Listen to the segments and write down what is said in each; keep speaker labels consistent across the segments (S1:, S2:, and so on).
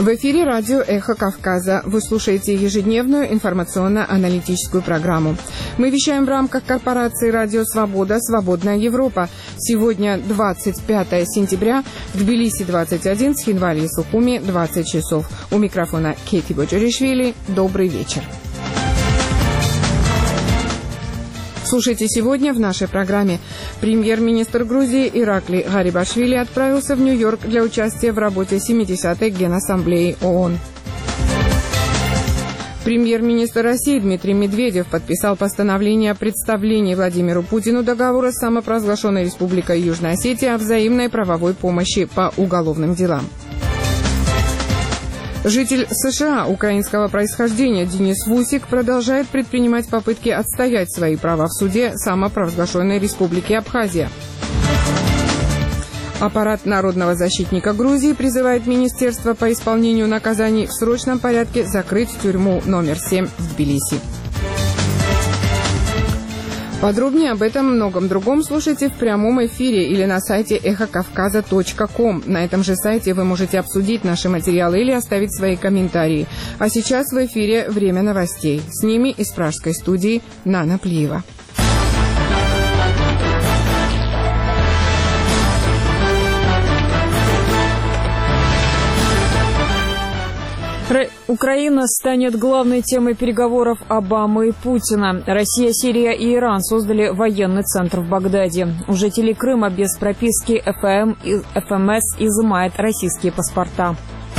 S1: В эфире радио «Эхо Кавказа». Вы слушаете ежедневную информационно-аналитическую программу. Мы вещаем в рамках корпорации «Радио Свобода. Свободная Европа». Сегодня 25 сентября, в Тбилиси 21, Схинвали и Сухуми 20 часов. У микрофона Кейти Боджоришвили. Добрый вечер. Слушайте сегодня в нашей программе. Премьер-министр Грузии Иракли Гарибашвили отправился в Нью-Йорк для участия в работе 70-й Генассамблеи ООН. Премьер-министр России Дмитрий Медведев подписал постановление о представлении Владимиру Путину договора с самопровозглашенной Республикой Южная Осетия о взаимной правовой помощи по уголовным делам. Житель США украинского происхождения Денис Вусик продолжает предпринимать попытки отстоять свои права в суде самопровозглашенной Республики Абхазия. Аппарат Народного защитника Грузии призывает Министерство по исполнению наказаний в срочном порядке закрыть тюрьму номер 7 в Тбилиси. Подробнее об этом и многом другом слушайте в прямом эфире или на сайте эхокавказа.ком. На этом же сайте вы можете обсудить наши материалы или оставить свои комментарии. А сейчас в эфире время новостей. С ними из пражской студии Нана Плиева.
S2: Украина станет главной темой переговоров Обамы и Путина. Россия, Сирия и Иран создали военный центр в Багдаде. У жителей Крыма без прописки ФМС изымает российские паспорта.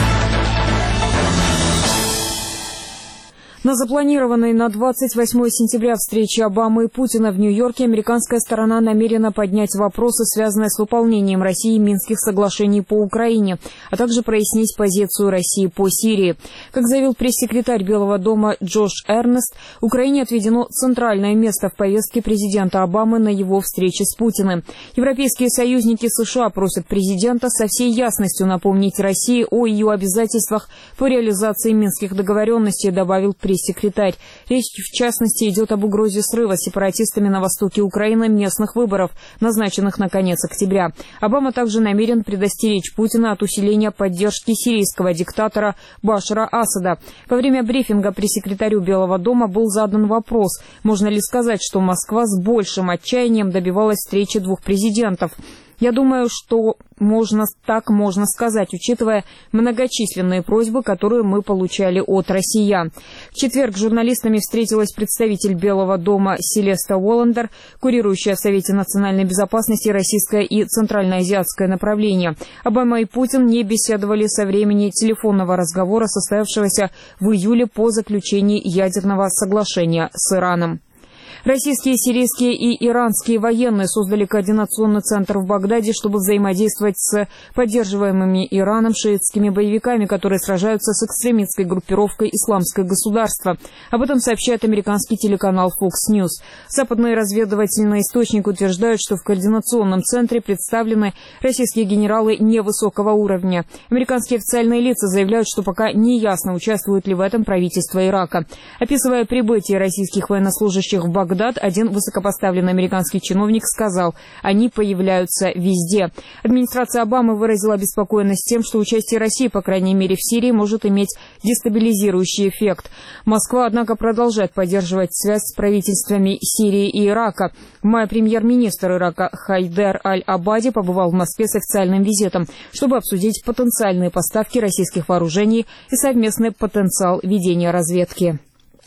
S2: На запланированной на 28 сентября встрече Обамы и Путина в Нью-Йорке американская сторона намерена поднять вопросы, связанные с выполнением России Минских соглашений по Украине, а также прояснить позицию России по Сирии. Как заявил пресс-секретарь Белого дома Джош Эрнест, Украине отведено центральное место в повестке президента Обамы на его встрече с Путиным. Европейские союзники США просят президента со всей ясностью напомнить России о ее обязательствах по реализации Минских договоренностей, добавил пресс-секретарь. Речь, в частности, идет об угрозе срыва сепаратистами на востоке Украины местных выборов, назначенных на конец октября. Обама также намерен предостеречь Путина от усиления поддержки сирийского диктатора Башара Асада. Во время брифинга пресс-секретарю Белого дома был задан вопрос, можно ли сказать, что Москва с большим отчаянием добивалась встречи двух президентов. Я думаю, что можно сказать, учитывая многочисленные просьбы, которые мы получали от россиян. В четверг с журналистами встретилась представитель Белого дома Селеста Уоллендер, курирующая в Совете национальной безопасности российское и центральноазиатское направление. Обама и Путин не беседовали со времени телефонного разговора, состоявшегося в июле по заключении ядерного соглашения с Ираном. Российские, сирийские и иранские военные создали координационный центр в Багдаде, чтобы взаимодействовать с поддерживаемыми Ираном шиитскими боевиками, которые сражаются с экстремистской группировкой «Исламское государство». Об этом сообщает американский телеканал Fox News. Западные разведывательные источники утверждают, что в координационном центре представлены российские генералы невысокого уровня. Американские официальные лица заявляют, что пока не ясно, участвует ли в этом правительство Ирака. Описывая прибытие российских военнослужащих в Багдад, один высокопоставленный американский чиновник сказал, они появляются везде. Администрация Обамы выразила обеспокоенность тем, что участие России, по крайней мере в Сирии, может иметь дестабилизирующий эффект. Москва, однако, продолжает поддерживать связь с правительствами Сирии и Ирака. В мае премьер-министр Ирака Хайдер Аль-Абади побывал в Москве с официальным визитом, чтобы обсудить потенциальные поставки российских вооружений и совместный потенциал ведения разведки.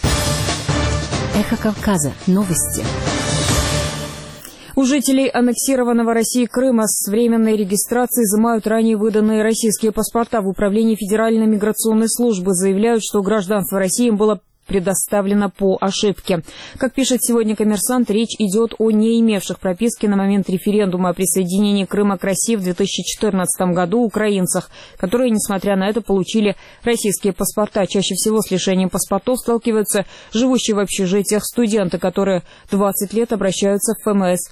S3: Эхо Кавказа. Новости.
S2: У жителей аннексированного Россией Крыма с временной регистрацией изымают ранее выданные российские паспорта. В управлении Федеральной миграционной службы заявляют, что гражданство России им было предоставлено по ошибке. Как пишет сегодня «Коммерсант», речь идет о не имевших прописки на момент референдума о присоединении Крыма к России в 2014 году украинцах, которые, несмотря на это, получили российские паспорта. Чаще всего с лишением паспортов сталкиваются живущие в общежитиях студенты, которые 20 лет обращаются в ФМС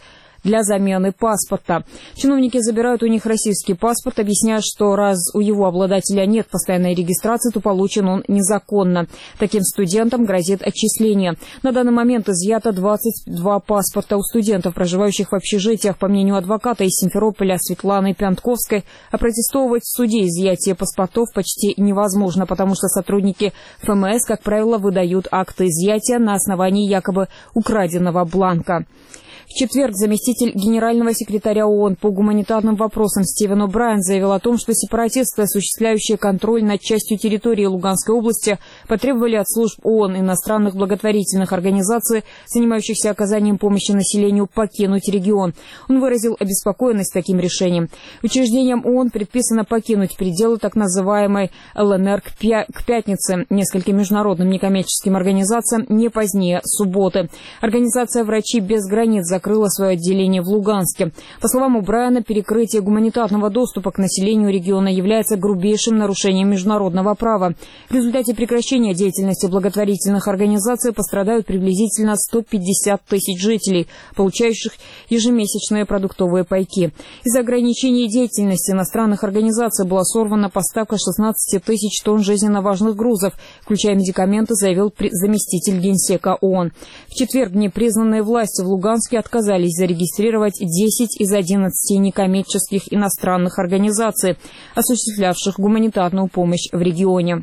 S2: для замены паспорта. Чиновники забирают у них российский паспорт, объясняя, что раз у его обладателя нет постоянной регистрации, то получен он незаконно. Таким студентам грозит отчисление. На данный момент изъято 22 паспорта у студентов, проживающих в общежитиях. По мнению адвоката из Симферополя Светланы Пянтковской, протестовывать в суде изъятие паспортов почти невозможно, потому что сотрудники ФМС, как правило, выдают акты изъятия на основании якобы украденного бланка. В четверг заместитель генерального секретаря ООН по гуманитарным вопросам Стивен О'Брайен заявил о том, что сепаратисты, осуществляющие контроль над частью территории Луганской области, потребовали от служб ООН и иностранных благотворительных организаций, занимающихся оказанием помощи населению, покинуть регион. Он выразил обеспокоенность таким решением. Учреждениям ООН предписано покинуть пределы так называемой ЛНР к пятнице, нескольким международным некоммерческим организациям не позднее субботы. Организация «Врачи без границ» закрыла свое отделение в Луганске. По словам О'Брайена, перекрытие гуманитарного доступа к населению региона является грубейшим нарушением международного права. В результате прекращения деятельности благотворительных организаций пострадают приблизительно 150 тысяч жителей, получающих ежемесячные продуктовые пайки. Из-за ограничений деятельности иностранных организаций была сорвана поставка 16 тысяч тонн жизненно важных грузов, включая медикаменты, заявил заместитель генсека ООН. В четверг непризнанные власти в Луганске отказались зарегистрировать 10 из 11 некоммерческих иностранных организаций, осуществлявших гуманитарную помощь в регионе.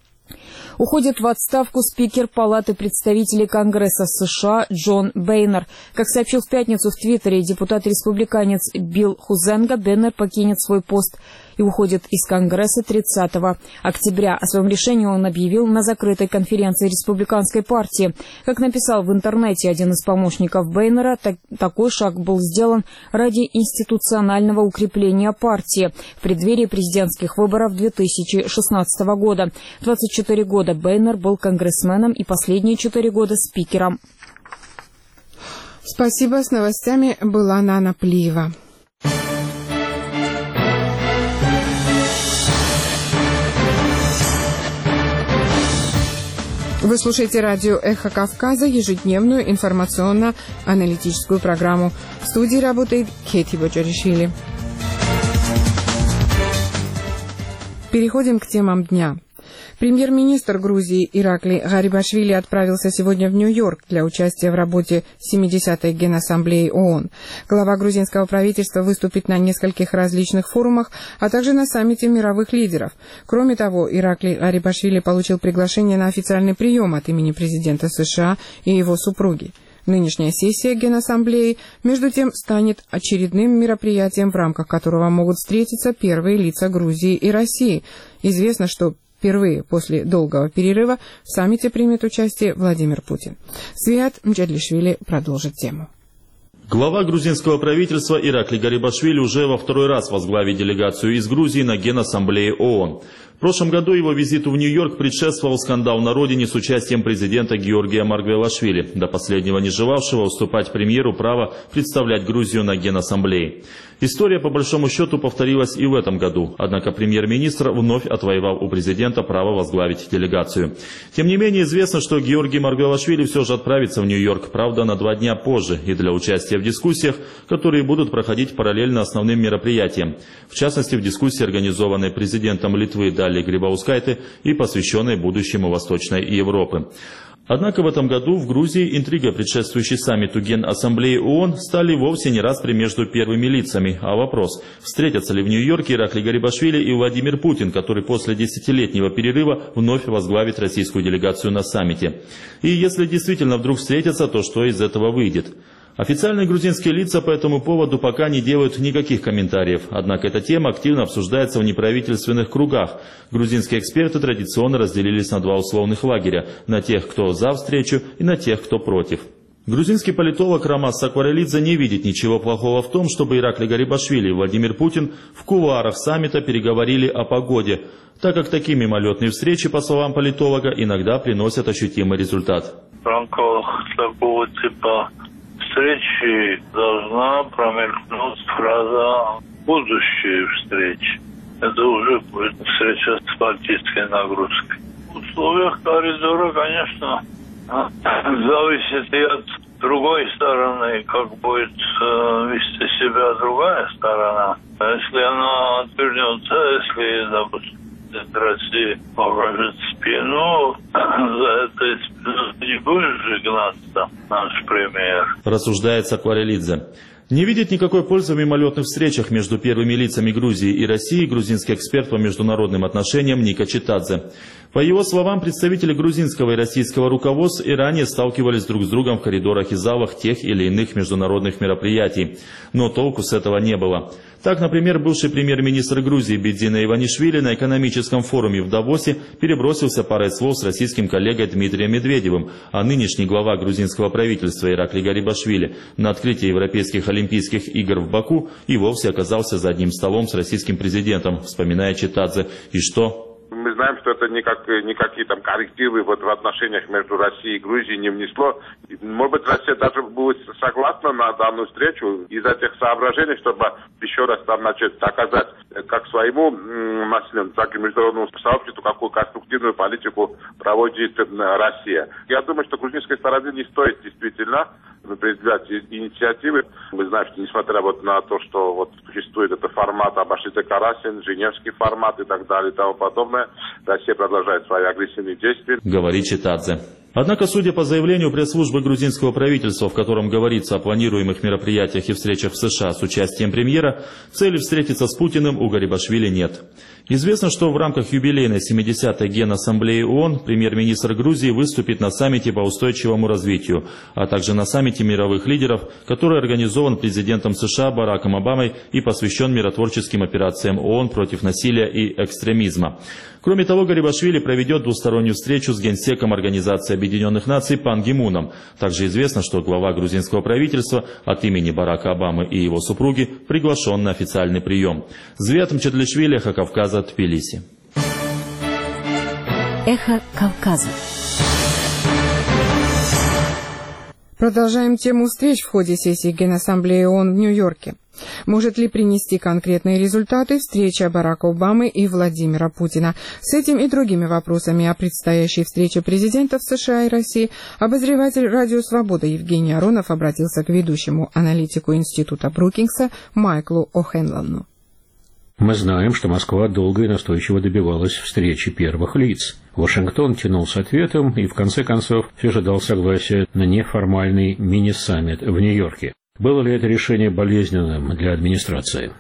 S2: Уходит в отставку спикер Палаты представителей Конгресса США Джон Бейнер. Как сообщил в пятницу в Твиттере депутат-республиканец Билл Хузенга, Бейнер покинет свой пост и уходит из Конгресса 30 октября. О своем решении он объявил на закрытой конференции Республиканской партии. Как написал в интернете один из помощников Бейнера, такой шаг был сделан ради институционального укрепления партии в преддверии президентских выборов 2016 года. 24 года Бейнер был конгрессменом и последние 4 года спикером.
S1: Спасибо. С новостями была Нана Плиева. Вы слушаете радио «Эхо Кавказа», ежедневную информационно-аналитическую программу. В студии работает Кэти Боджаришвили. Переходим к темам дня. Премьер-министр Грузии Иракли Гарибашвили отправился сегодня в Нью-Йорк для участия в работе 70-й Генассамблеи ООН. Глава грузинского правительства выступит на нескольких различных форумах, а также на саммите мировых лидеров. Кроме того, Иракли Гарибашвили получил приглашение на официальный прием от имени президента США и его супруги. Нынешняя сессия Генассамблеи, между тем, станет очередным мероприятием, в рамках которого могут встретиться первые лица Грузии и России. Известно, что впервые после долгого перерыва в саммите примет участие Владимир Путин. Свят Мджадлишвили продолжит тему.
S4: Глава грузинского правительства Иракли Гарибашвили уже во второй раз возглавит делегацию из Грузии на Генассамблее ООН. В прошлом году его визиту в Нью-Йорк предшествовал скандал на родине с участием президента Георгия Маргвелашвили, до последнего не желавшего уступать премьеру право представлять Грузию на Генассамблее. История по большому счету повторилась и в этом году, однако премьер-министр вновь отвоевал у президента право возглавить делегацию. Тем не менее известно, что Георгий Маргвелашвили все же отправится в Нью-Йорк, правда на 2 дня позже, и для участия в дискуссиях, которые будут проходить параллельно основным мероприятиям. В частности, в дискуссии, организованной президентом Литвы Далией Грибаускайте и посвященной будущему Восточной Европы. Однако в этом году в Грузии интрига, предшествующей саммиту Генассамблеи ООН, стали вовсе не распри между первыми лицами, а вопрос, встретятся ли в Нью-Йорке Иракли Гарибашвили и Владимир Путин, который после 10-летнего перерыва вновь возглавит российскую делегацию на саммите. И если действительно вдруг встретятся, то что из этого выйдет? Официальные грузинские лица по этому поводу пока не делают никаких комментариев, однако эта тема активно обсуждается в неправительственных кругах. Грузинские эксперты традиционно разделились на 2 условных лагеря – на тех, кто за встречу, и на тех, кто против. Грузинский политолог Рамаз Сакварелидзе не видит ничего плохого в том, чтобы Иракли Гарибашвили и Владимир Путин в кулуарах саммита переговорили о погоде, так как такие мимолетные встречи, по словам политолога, иногда приносят ощутимый результат.
S5: В рамках такого типа встречи должна промелькнуть фраза «будущие встречи». Это уже будет встреча с политической нагрузкой. В условиях коридора, конечно, зависит и от с другой стороны, как будет вести себя другая сторона. Если она отвернется, если, допустим, Россия покажет спину, за этой спиной не будешь же гнаться, наш премьер.
S4: Рассуждает Сакварелидзе. Не видит никакой пользы в мимолетных встречах между первыми лицами Грузии и России грузинский эксперт по международным отношениям Ника Читадзе. По его словам, представители грузинского и российского руководств и ранее сталкивались друг с другом в коридорах и залах тех или иных международных мероприятий. Но толку с этого не было. Так, например, бывший премьер-министр Грузии Бедзина Иванишвили на экономическом форуме в Давосе перебросился парой слов с российским коллегой Дмитрием Медведевым, а нынешний глава грузинского правительства Иракли Гарибашвили на открытии Европейских Олимпийских игр в Баку и вовсе оказался за одним столом с российским президентом, вспоминая Читадзе. И что?
S6: Мы знаем, что это никакие там коррективы в отношениях между Россией и Грузией не внесло. Может быть, Россия даже будет согласна на данную встречу из-за тех соображений, чтобы еще раз там, доказать как своему населению, так и международному сообществу, какую конструктивную политику проводит Россия. Я думаю, что грузинской стороне не стоит действительно определять инициативы. Мы знаем, что несмотря на то, что существует этот формат Абашидзе Карасин, Женевский формат и так далее и тому подобное, Россия продолжает свои агрессивные действия.
S4: Говорит Читадзе. Однако, судя по заявлению пресс-службы грузинского правительства, в котором говорится о планируемых мероприятиях и встречах в США с участием премьера, цели встретиться с Путиным у Гарибашвили нет. Известно, что в рамках юбилейной 70-й Генассамблеи ООН премьер-министр Грузии выступит на саммите по устойчивому развитию, а также на саммите мировых лидеров, который организован президентом США Бараком Обамой и посвящен миротворческим операциям ООН против насилия и экстремизма. Кроме того, Гарибашвили проведет двустороннюю встречу с генсеком Организации Объединенных Наций Пан Ги Муном. Также известно, что глава грузинского правительства от имени Барака Обамы и его супруги приглашен на официальный прием. Звят Мчедлишвили, Эхо Кавказа, Тбилиси.
S3: Эхо Кавказа.
S1: Продолжаем тему встреч в ходе сессии Генассамблеи ООН в Нью-Йорке. Может ли принести конкретные результаты встреча Барака Обамы и Владимира Путина? С этим и другими вопросами о предстоящей встрече президентов США и России обозреватель «Радио Свобода» Евгений Аронов обратился к ведущему аналитику Института Брукингса Майклу О'Хенлону.
S7: Мы знаем, что Москва долго и настойчиво добивалась встречи первых лиц. Вашингтон тянул с ответом и в конце концов все же дал согласие на неформальный мини-саммит в Нью-Йорке. Было ли это решение болезненным для администрации?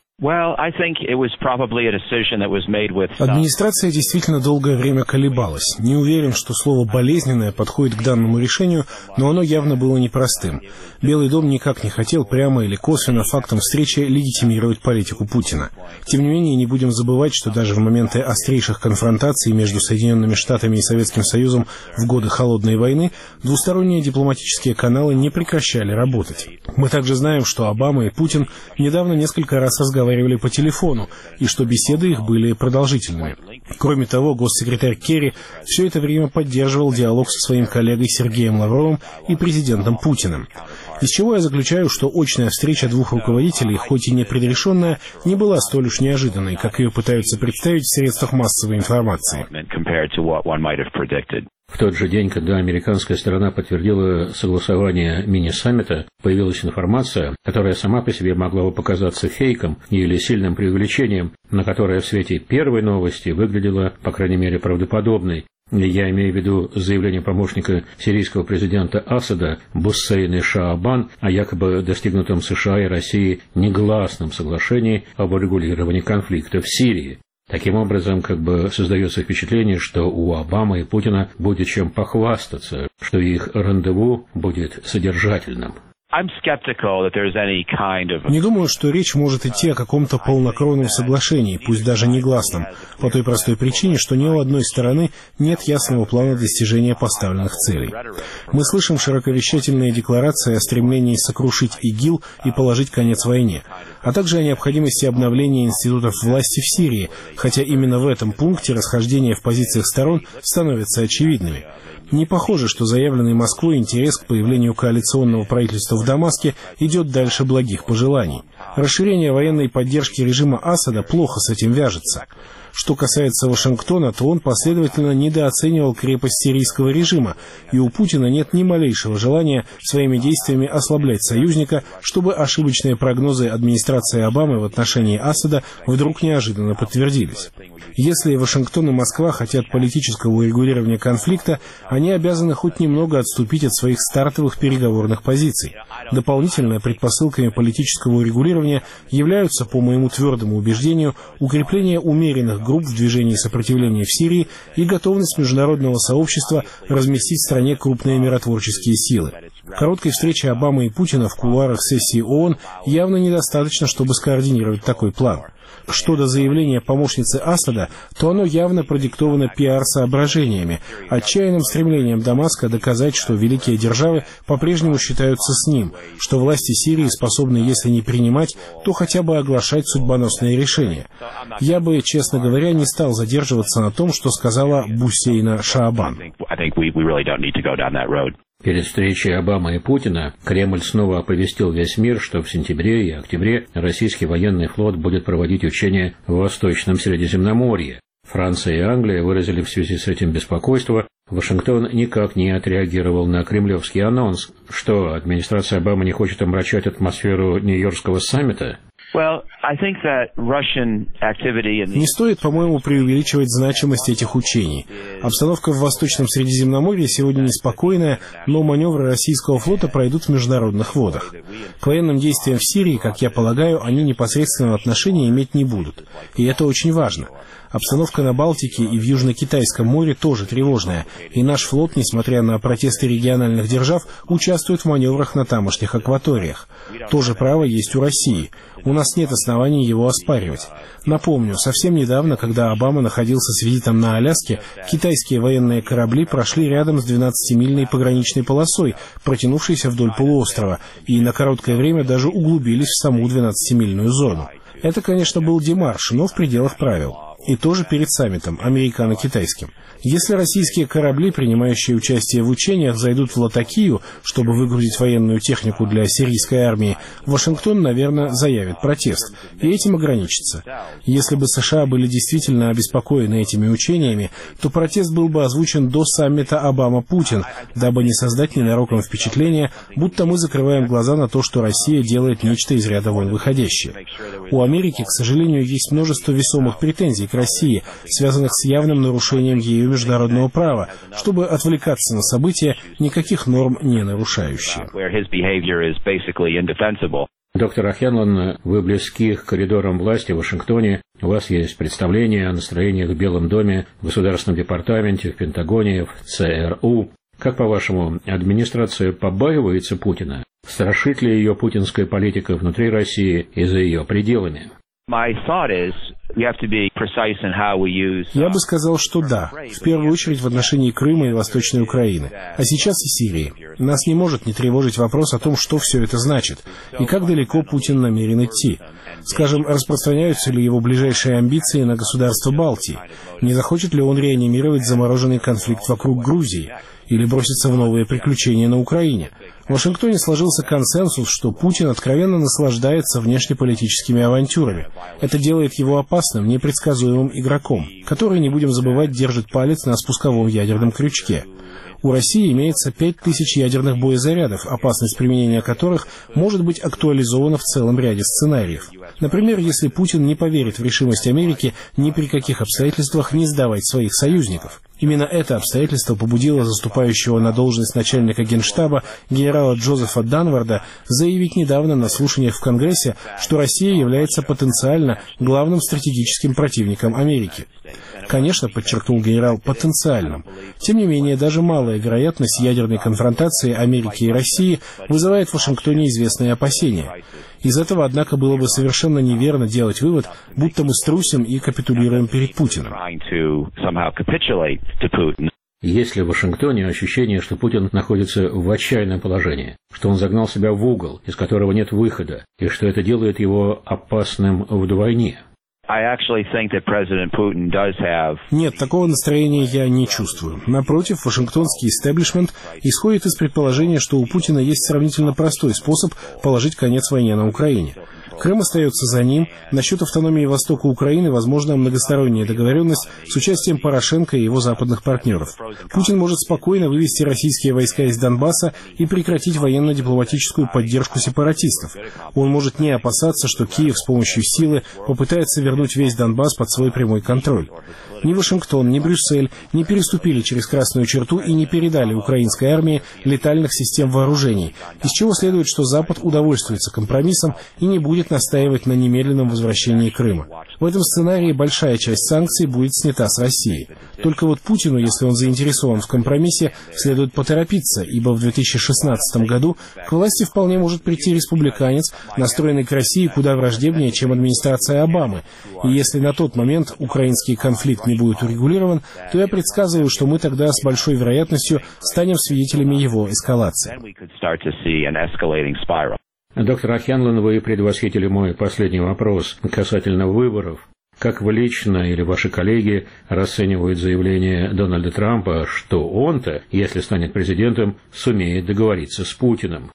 S8: Администрация действительно долгое время колебалась. Не уверен, что слово «болезненное» подходит к данному решению, но оно явно было непростым. Белый дом никак не хотел прямо или косвенно фактом встречи легитимировать политику Путина. Тем не менее, не будем забывать, что даже в моменты острейших конфронтаций между Соединенными Штатами и Советским Союзом в годы Холодной войны двусторонние дипломатические каналы не прекращали работать. Мы также знаем, что Обама и Путин недавно несколько раз разговаривали по телефону, и что беседы их были продолжительными. Кроме того, госсекретарь Керри все это время поддерживал диалог со своим коллегой Сергеем Лавровым и президентом Путиным. Из чего я заключаю, что очная встреча двух руководителей, хоть и не предрешенная, не была столь уж неожиданной, как ее пытаются представить в средствах массовой информации.
S7: В тот же день, когда американская сторона подтвердила согласование мини-саммита, появилась информация, которая сама по себе могла бы показаться фейком или сильным преувеличением, но которая в свете первой новости выглядела, по крайней мере, правдоподобной. Я имею в виду заявление помощника сирийского президента Асада Буссейн Шаабан о якобы достигнутом США и России негласном соглашении об урегулировании конфликта в Сирии. Таким образом, создается впечатление, что у Обамы и Путина будет чем похвастаться, что их рандеву будет содержательным.
S8: Не думаю, что речь может идти о каком-то полнокровном соглашении, пусть даже негласном, по той простой причине, что ни у одной стороны нет ясного плана достижения поставленных целей. Мы слышим широковещательные декларации о стремлении сокрушить ИГИЛ и положить конец войне, а также о необходимости обновления институтов власти в Сирии, хотя именно в этом пункте расхождения в позициях сторон становятся очевидными. Не похоже, что заявленный Москвой интерес к появлению коалиционного правительства в Дамаске идет дальше благих пожеланий. Расширение военной поддержки режима Асада плохо с этим вяжется. Что касается Вашингтона, то он последовательно недооценивал крепость сирийского режима, и у Путина нет ни малейшего желания своими действиями ослаблять союзника, чтобы ошибочные прогнозы администрации Обамы в отношении Асада вдруг неожиданно подтвердились. Если Вашингтон и Москва хотят политического урегулирования конфликта, они обязаны хоть немного отступить от своих стартовых переговорных позиций. Дополнительно предпосылками политического урегулирования являются, по моему твердому убеждению, укрепление умеренных групп в движении сопротивления в Сирии и готовность международного сообщества разместить в стране крупные миротворческие силы. Короткой встречи Обамы и Путина в кулуарах сессии ООН явно недостаточно, чтобы скоординировать такой план. Что до заявления помощницы Асада, то оно явно продиктовано пиар-соображениями, отчаянным стремлением Дамаска доказать, что великие державы по-прежнему считаются с ним, что власти Сирии способны, если не принимать, то хотя бы оглашать судьбоносные решения. Я бы, честно говоря, не стал задерживаться на том, что сказала Бусейна Шаабан.
S7: Перед встречей Обамы и Путина Кремль снова оповестил весь мир, что в сентябре и октябре российский военный флот будет проводить учения в Восточном Средиземноморье. Франция и Англия выразили в связи с этим беспокойство. Вашингтон никак не отреагировал на кремлевский анонс. Что, администрация Обамы не хочет омрачать атмосферу Нью-Йоркского саммита?
S8: Не стоит, по-моему, преувеличивать значимость этих учений. Обстановка в Восточном Средиземноморье сегодня неспокойная, но маневры российского флота пройдут в международных водах. К военным действиям в Сирии, как я полагаю, они непосредственного отношения иметь не будут. И это очень важно. Обстановка на Балтике и в Южно-Китайском море тоже тревожная, и наш флот, несмотря на протесты региональных держав, участвует в маневрах на тамошних акваториях. То же право есть у России. У нас нет оснований его оспаривать. Напомню, совсем недавно, когда Обама находился с визитом на Аляске, китайские военные корабли прошли рядом с 12-мильной пограничной полосой, протянувшейся вдоль полуострова, и на короткое время даже углубились в саму 12-мильную зону. Это, конечно, был демарш, но в пределах правил. И тоже перед саммитом, американо-китайским. Если российские корабли, принимающие участие в учениях, зайдут в Латакию, чтобы выгрузить военную технику для сирийской армии, Вашингтон, наверное, заявит протест, и этим ограничится. Если бы США были действительно обеспокоены этими учениями, то протест был бы озвучен до саммита Обама-Путин, дабы не создать ненароком впечатление, будто мы закрываем глаза на то, что Россия делает нечто из ряда вон выходящее. У Америки, к сожалению, есть множество весомых претензий к России, связанных с явным нарушением ею международного права, чтобы отвлекаться на события, никаких норм не нарушающие.
S7: Доктор Ахьянлан, вы близки к коридорам власти в Вашингтоне. У вас есть представление о настроениях в Белом доме, в Государственном департаменте, в Пентагоне, в ЦРУ. Как, по-вашему, администрация побаивается Путина? Страшит ли ее путинская политика внутри России и за ее пределами?
S8: Я бы сказал, что да. В первую очередь в отношении Крыма и Восточной Украины. А сейчас и Сирии. Нас не может не тревожить вопрос о том, что все это значит, и как далеко Путин намерен идти. Скажем, распространяются ли его ближайшие амбиции на государства Балтии? Не захочет ли он реанимировать замороженный конфликт вокруг Грузии? Или броситься в новые приключения на Украине? В Вашингтоне сложился консенсус, что Путин откровенно наслаждается внешнеполитическими авантюрами. Это делает его опасным, непредсказуемым игроком, который, не будем забывать, держит палец на спусковом ядерном крючке. У России имеется 5000 ядерных боезарядов, опасность применения которых может быть актуализована в целом ряде сценариев. Например, если Путин не поверит в решимость Америки ни при каких обстоятельствах не сдавать своих союзников. Именно это обстоятельство побудило заступающего на должность начальника Генштаба генерала Джозефа Данварда заявить недавно на слушаниях в Конгрессе, что Россия является потенциально главным стратегическим противником Америки. Конечно, подчеркнул генерал, потенциальным. Тем не менее, даже малая вероятность ядерной конфронтации Америки и России вызывает в Вашингтоне известные опасения. Из этого, однако, было бы совершенно неверно делать вывод, будто мы струсим и капитулируем перед Путиным.
S7: Есть ли в Вашингтоне ощущение, что Путин находится в отчаянном положении, что он загнал себя в угол, из которого нет выхода, и что это делает его опасным вдвойне?
S8: Нет, такого настроения я не чувствую. Напротив, вашингтонский истеблишмент исходит из предположения, что у Путина есть сравнительно простой способ положить конец войне на Украине. Крым остается за ним. Насчет автономии востока Украины возможна многосторонняя договоренность с участием Порошенко и его западных партнеров. Путин может спокойно вывести российские войска из Донбасса и прекратить военно-дипломатическую поддержку сепаратистов. Он может не опасаться, что Киев с помощью силы попытается вернуть весь Донбасс под свой прямой контроль. Ни Вашингтон, ни Брюссель не переступили через красную черту и не передали украинской армии летальных систем вооружений, из чего следует, что Запад удовольствуется компромиссом и не будет настаивать на немедленном возвращении Крыма. В этом сценарии большая часть санкций будет снята с России. Только вот Путину, если он заинтересован в компромиссе, следует поторопиться, ибо в 2016 году к власти вполне может прийти республиканец, настроенный к России куда враждебнее, чем администрация Обамы. И если на тот момент украинский конфликт не будет урегулирован, то я предсказываю, что мы тогда с большой вероятностью станем свидетелями его эскалации.
S7: Доктор Ахьянлан, вы предвосхитили мой последний вопрос касательно выборов. Как вы лично или ваши коллеги расценивают заявление Дональда Трампа, что он-то, если станет президентом, сумеет договориться с Путиным?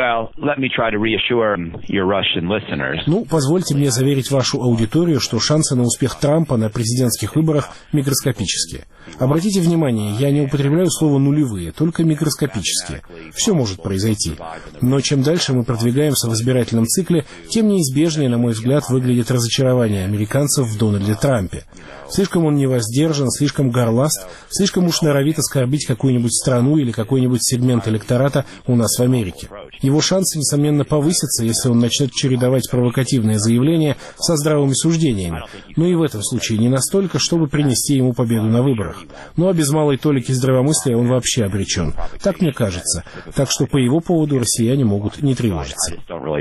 S8: Позвольте мне заверить вашу аудиторию, что шансы на успех Трампа на президентских выборах микроскопические. Обратите внимание, я не употребляю слово «нулевые», только микроскопические. Все может произойти. Но чем дальше мы продвигаемся в избирательном цикле, тем неизбежнее, на мой взгляд, выглядит разочарование американцев в Дональде Трампе. Слишком он невоздержан, слишком горласт, слишком уж норовит оскорбить какую-нибудь страну или какой-нибудь сегмент электората у нас в Америке. Его шансы, несомненно, повысятся, если он начнет чередовать провокативные заявления со здравыми суждениями. Но и в этом случае не настолько, чтобы принести ему победу на выборах. Ну а без малой толики здравомыслия он вообще обречен. Так мне кажется. Так что по его поводу россияне могут не тревожиться.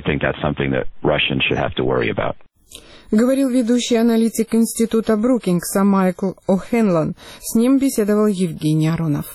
S1: Говорил ведущий аналитик института Брукингса Майкл О'Хенлон. С ним беседовал Евгений Аронов.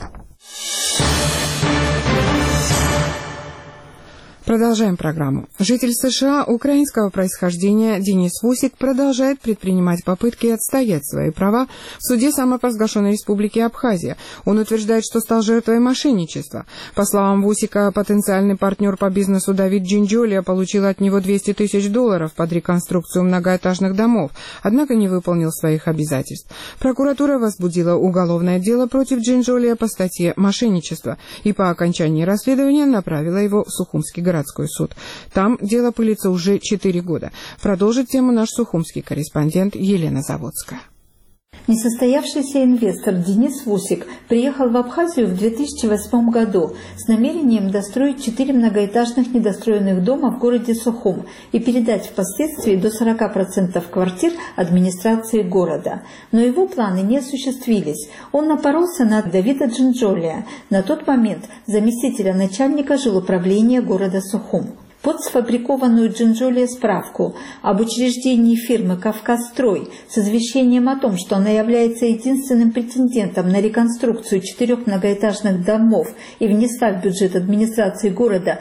S1: Продолжаем программу. Житель США украинского происхождения Денис Вусик продолжает предпринимать попытки отстоять свои права в суде самопровозглашенной республики Абхазия. Он утверждает, что стал жертвой мошенничества. По словам Вусика, потенциальный партнер по бизнесу Давид Джинджолия получил от него $200 тысяч под реконструкцию многоэтажных домов, однако не выполнил своих обязательств. Прокуратура возбудила уголовное дело против Джинджолия по статье «Мошенничество» и по окончании расследования направила его в Сухумский городской суд. Там дело пылится уже 4 года. Продолжит тему наш сухумский корреспондент Елена Заводская.
S9: Несостоявшийся инвестор Денис Вусик приехал в Абхазию в 2008 году с намерением достроить 4 многоэтажных недостроенных дома в городе Сухум и передать впоследствии до 40% квартир администрации города. Но его планы не осуществились. Он напоролся на Давида Джинджолия, на тот момент заместителя начальника жилуправления города Сухум. Под сфабрикованную Джинджолия справку об учреждении фирмы «Кавказстрой» с извещением о том, что она является единственным претендентом на реконструкцию 4 многоэтажных домов и внесла в бюджет администрации города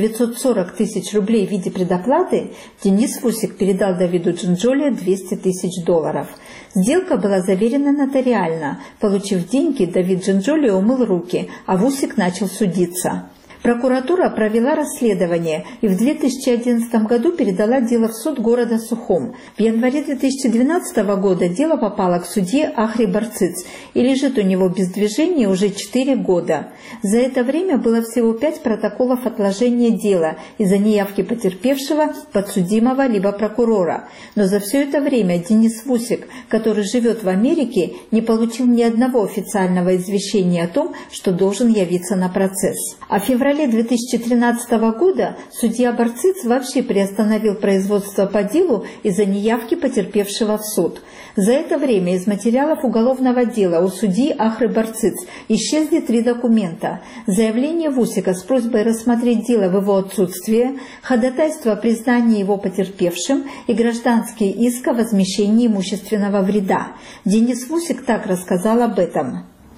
S9: 940 тысяч рублей в виде предоплаты, Денис Вусик передал Давиду Джинджолия $200 тысяч. Сделка была заверена нотариально. Получив деньги, Давид Джинджолия умыл руки, а Вусик начал судиться. Прокуратура провела расследование и в 2011 году передала дело в суд города Сухум. В январе 2012 года дело попало к судье Ахри Барциц и лежит у него без движения уже 4 года. За это время было всего 5 протоколов отложения дела из-за неявки потерпевшего, подсудимого либо прокурора. Но за все это время Денис Вусик, который живет в Америке, не получил ни одного официального извещения о том, что должен явиться на процесс. А в феврале 2013 года судья Барциц вообще приостановил производство по делу из-за неявки потерпевшего в суд. За это время из материалов уголовного дела у судьи Ахры Барциц исчезли 3 документа: заявление Вусика с просьбой рассмотреть дело в его отсутствие, ходатайство о признании его потерпевшим и гражданский иск о возмещении имущественного вреда. Денис Вусик так рассказал об этом.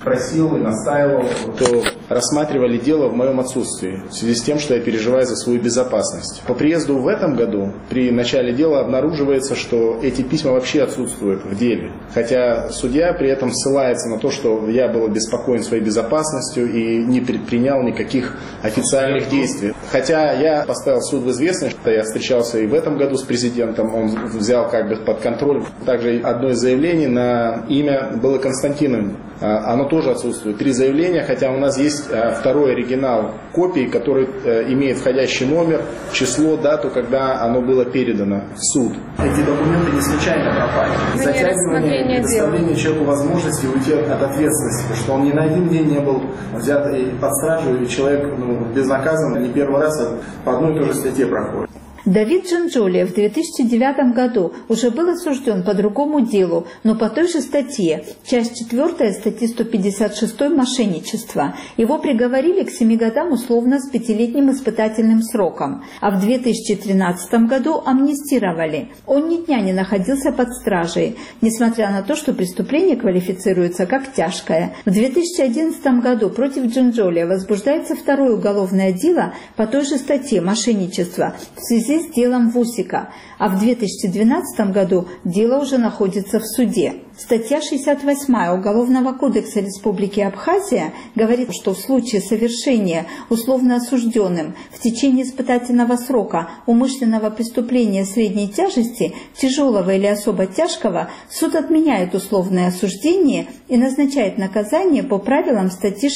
S10: просил и настаивал, то рассматривали дело в моем отсутствии, в связи с тем, что я переживаю за свою безопасность. По приезду в этом году, при начале дела обнаруживается, что эти письма вообще отсутствуют в деле. Хотя судья при этом ссылается на то, что я был обеспокоен своей безопасностью и не предпринял никаких официальных действий. Хотя я поставил суд в известность, что я встречался и в этом году с президентом, он взял как бы под контроль. Также одно из заявлений на имя было Константиновны. Оно тоже отсутствует. 3 заявления, хотя у нас есть второй оригинал копии, который имеет входящий номер, число, дату, когда оно было передано в суд. Эти документы не случайно пропали. Затягивание и предоставление человеку возможности уйти от ответственности, потому что он ни на один день не был взят под стражу, и человек безнаказанно не первый раз по одной и той же статье проходит.
S9: Давид Джанджолия в 2009 году уже был осужден по другому делу, но по той же статье, часть 4 статьи 156 «Мошенничество». Его приговорили к 7 годам условно с 5-летним испытательным сроком, а в 2013 году амнистировали. Он ни дня не находился под стражей, несмотря на то, что преступление квалифицируется как тяжкое. В 2011 году против Джанджолия возбуждается второе уголовное дело по той же статье «Мошенничество» в связи с делом Вусика, а в 2012 году дело уже находится в суде. Статья 68 Уголовного кодекса Республики Абхазия говорит, что в случае совершения условно осужденным в течение испытательного срока умышленного преступления средней тяжести, тяжелого или особо тяжкого, суд отменяет условное осуждение и назначает наказание по правилам статьи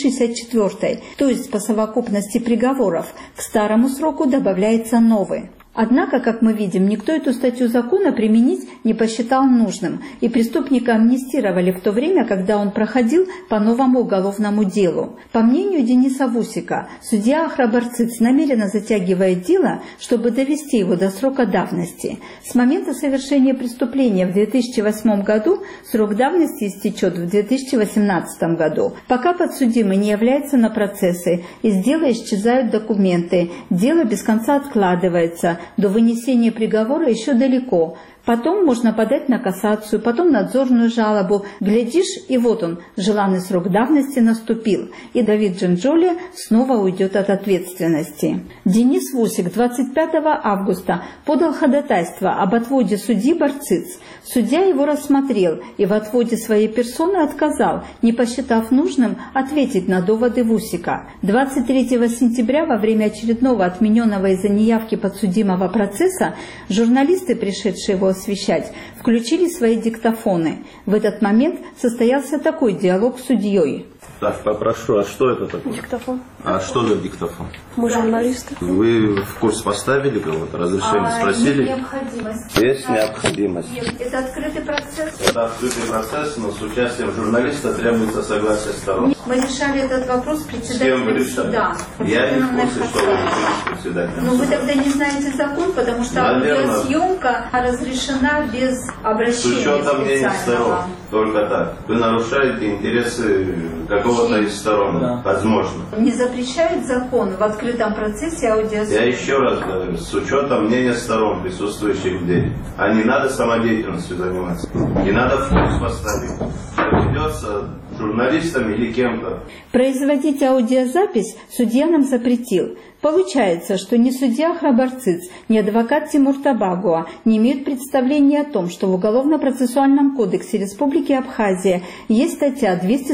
S9: 64, то есть по совокупности приговоров к старому сроку добавляется новый. Однако, как мы видим, никто эту статью закона применить не посчитал нужным, и преступника амнистировали в то время, когда он проходил по новому уголовному делу. По мнению Дениса Вусика, судья Ахрабарцыц намеренно затягивает дело, чтобы довести его до срока давности. С момента совершения преступления в 2008 году срок давности истечет в 2018 году. Пока подсудимый не является на процессы, из дела исчезают документы, дело без конца откладывается, до вынесения приговора еще далеко. Потом можно подать на кассацию, потом надзорную жалобу. Глядишь, и вот он, желанный срок давности наступил, и Давид Джанджолия снова уйдет от ответственности. Денис Вусик 25 августа подал ходатайство об отводе судьи Барцыц. Судья его рассмотрел и в отводе своей персоны отказал, не посчитав нужным ответить на доводы Вусика. 23 сентября во время очередного отмененного из-за неявки подсудимого процесса журналисты, пришедшие его освещать, включили свои диктофоны. В этот момент состоялся такой диалог с судьей.
S11: Так, попрошу, а что это такое?
S12: Диктофон.
S11: А что за диктофон?
S12: Мы журналисты.
S11: Вы в курс поставили кого-то? Разрешение спросили?
S9: Нет необходимости.
S11: Есть необходимость.
S9: Нет, это открытый процесс.
S11: Это открытый процесс, но с участием журналиста требуется согласие сторон.
S9: Мы решали этот вопрос с председателем суда.
S11: Я не в курсе, что вы решили с председателем.
S9: Но вы тогда не знаете закон, потому что аудиосъемка разрешена без обращения
S11: с учетом мнений сторон.
S9: специального.
S11: Только так. Вы нарушаете интересы какого-то из сторон. Да. Возможно.
S9: Не запрещает закон в открытом процессе аудиосъемки.
S11: Я еще раз говорю, с учетом мнения сторон, присутствующих в деле. А не надо самодеятельностью заниматься. Не надо в курс поставить. Придется журналистам или кем-то.
S9: Производить аудиозапись судья нам запретил. Получается, что ни судья Ахрабарцыц, ни адвокат Тимур Табагуа не имеют представления о том, что в Уголовно-процессуальном кодексе Республики Абхазия есть статья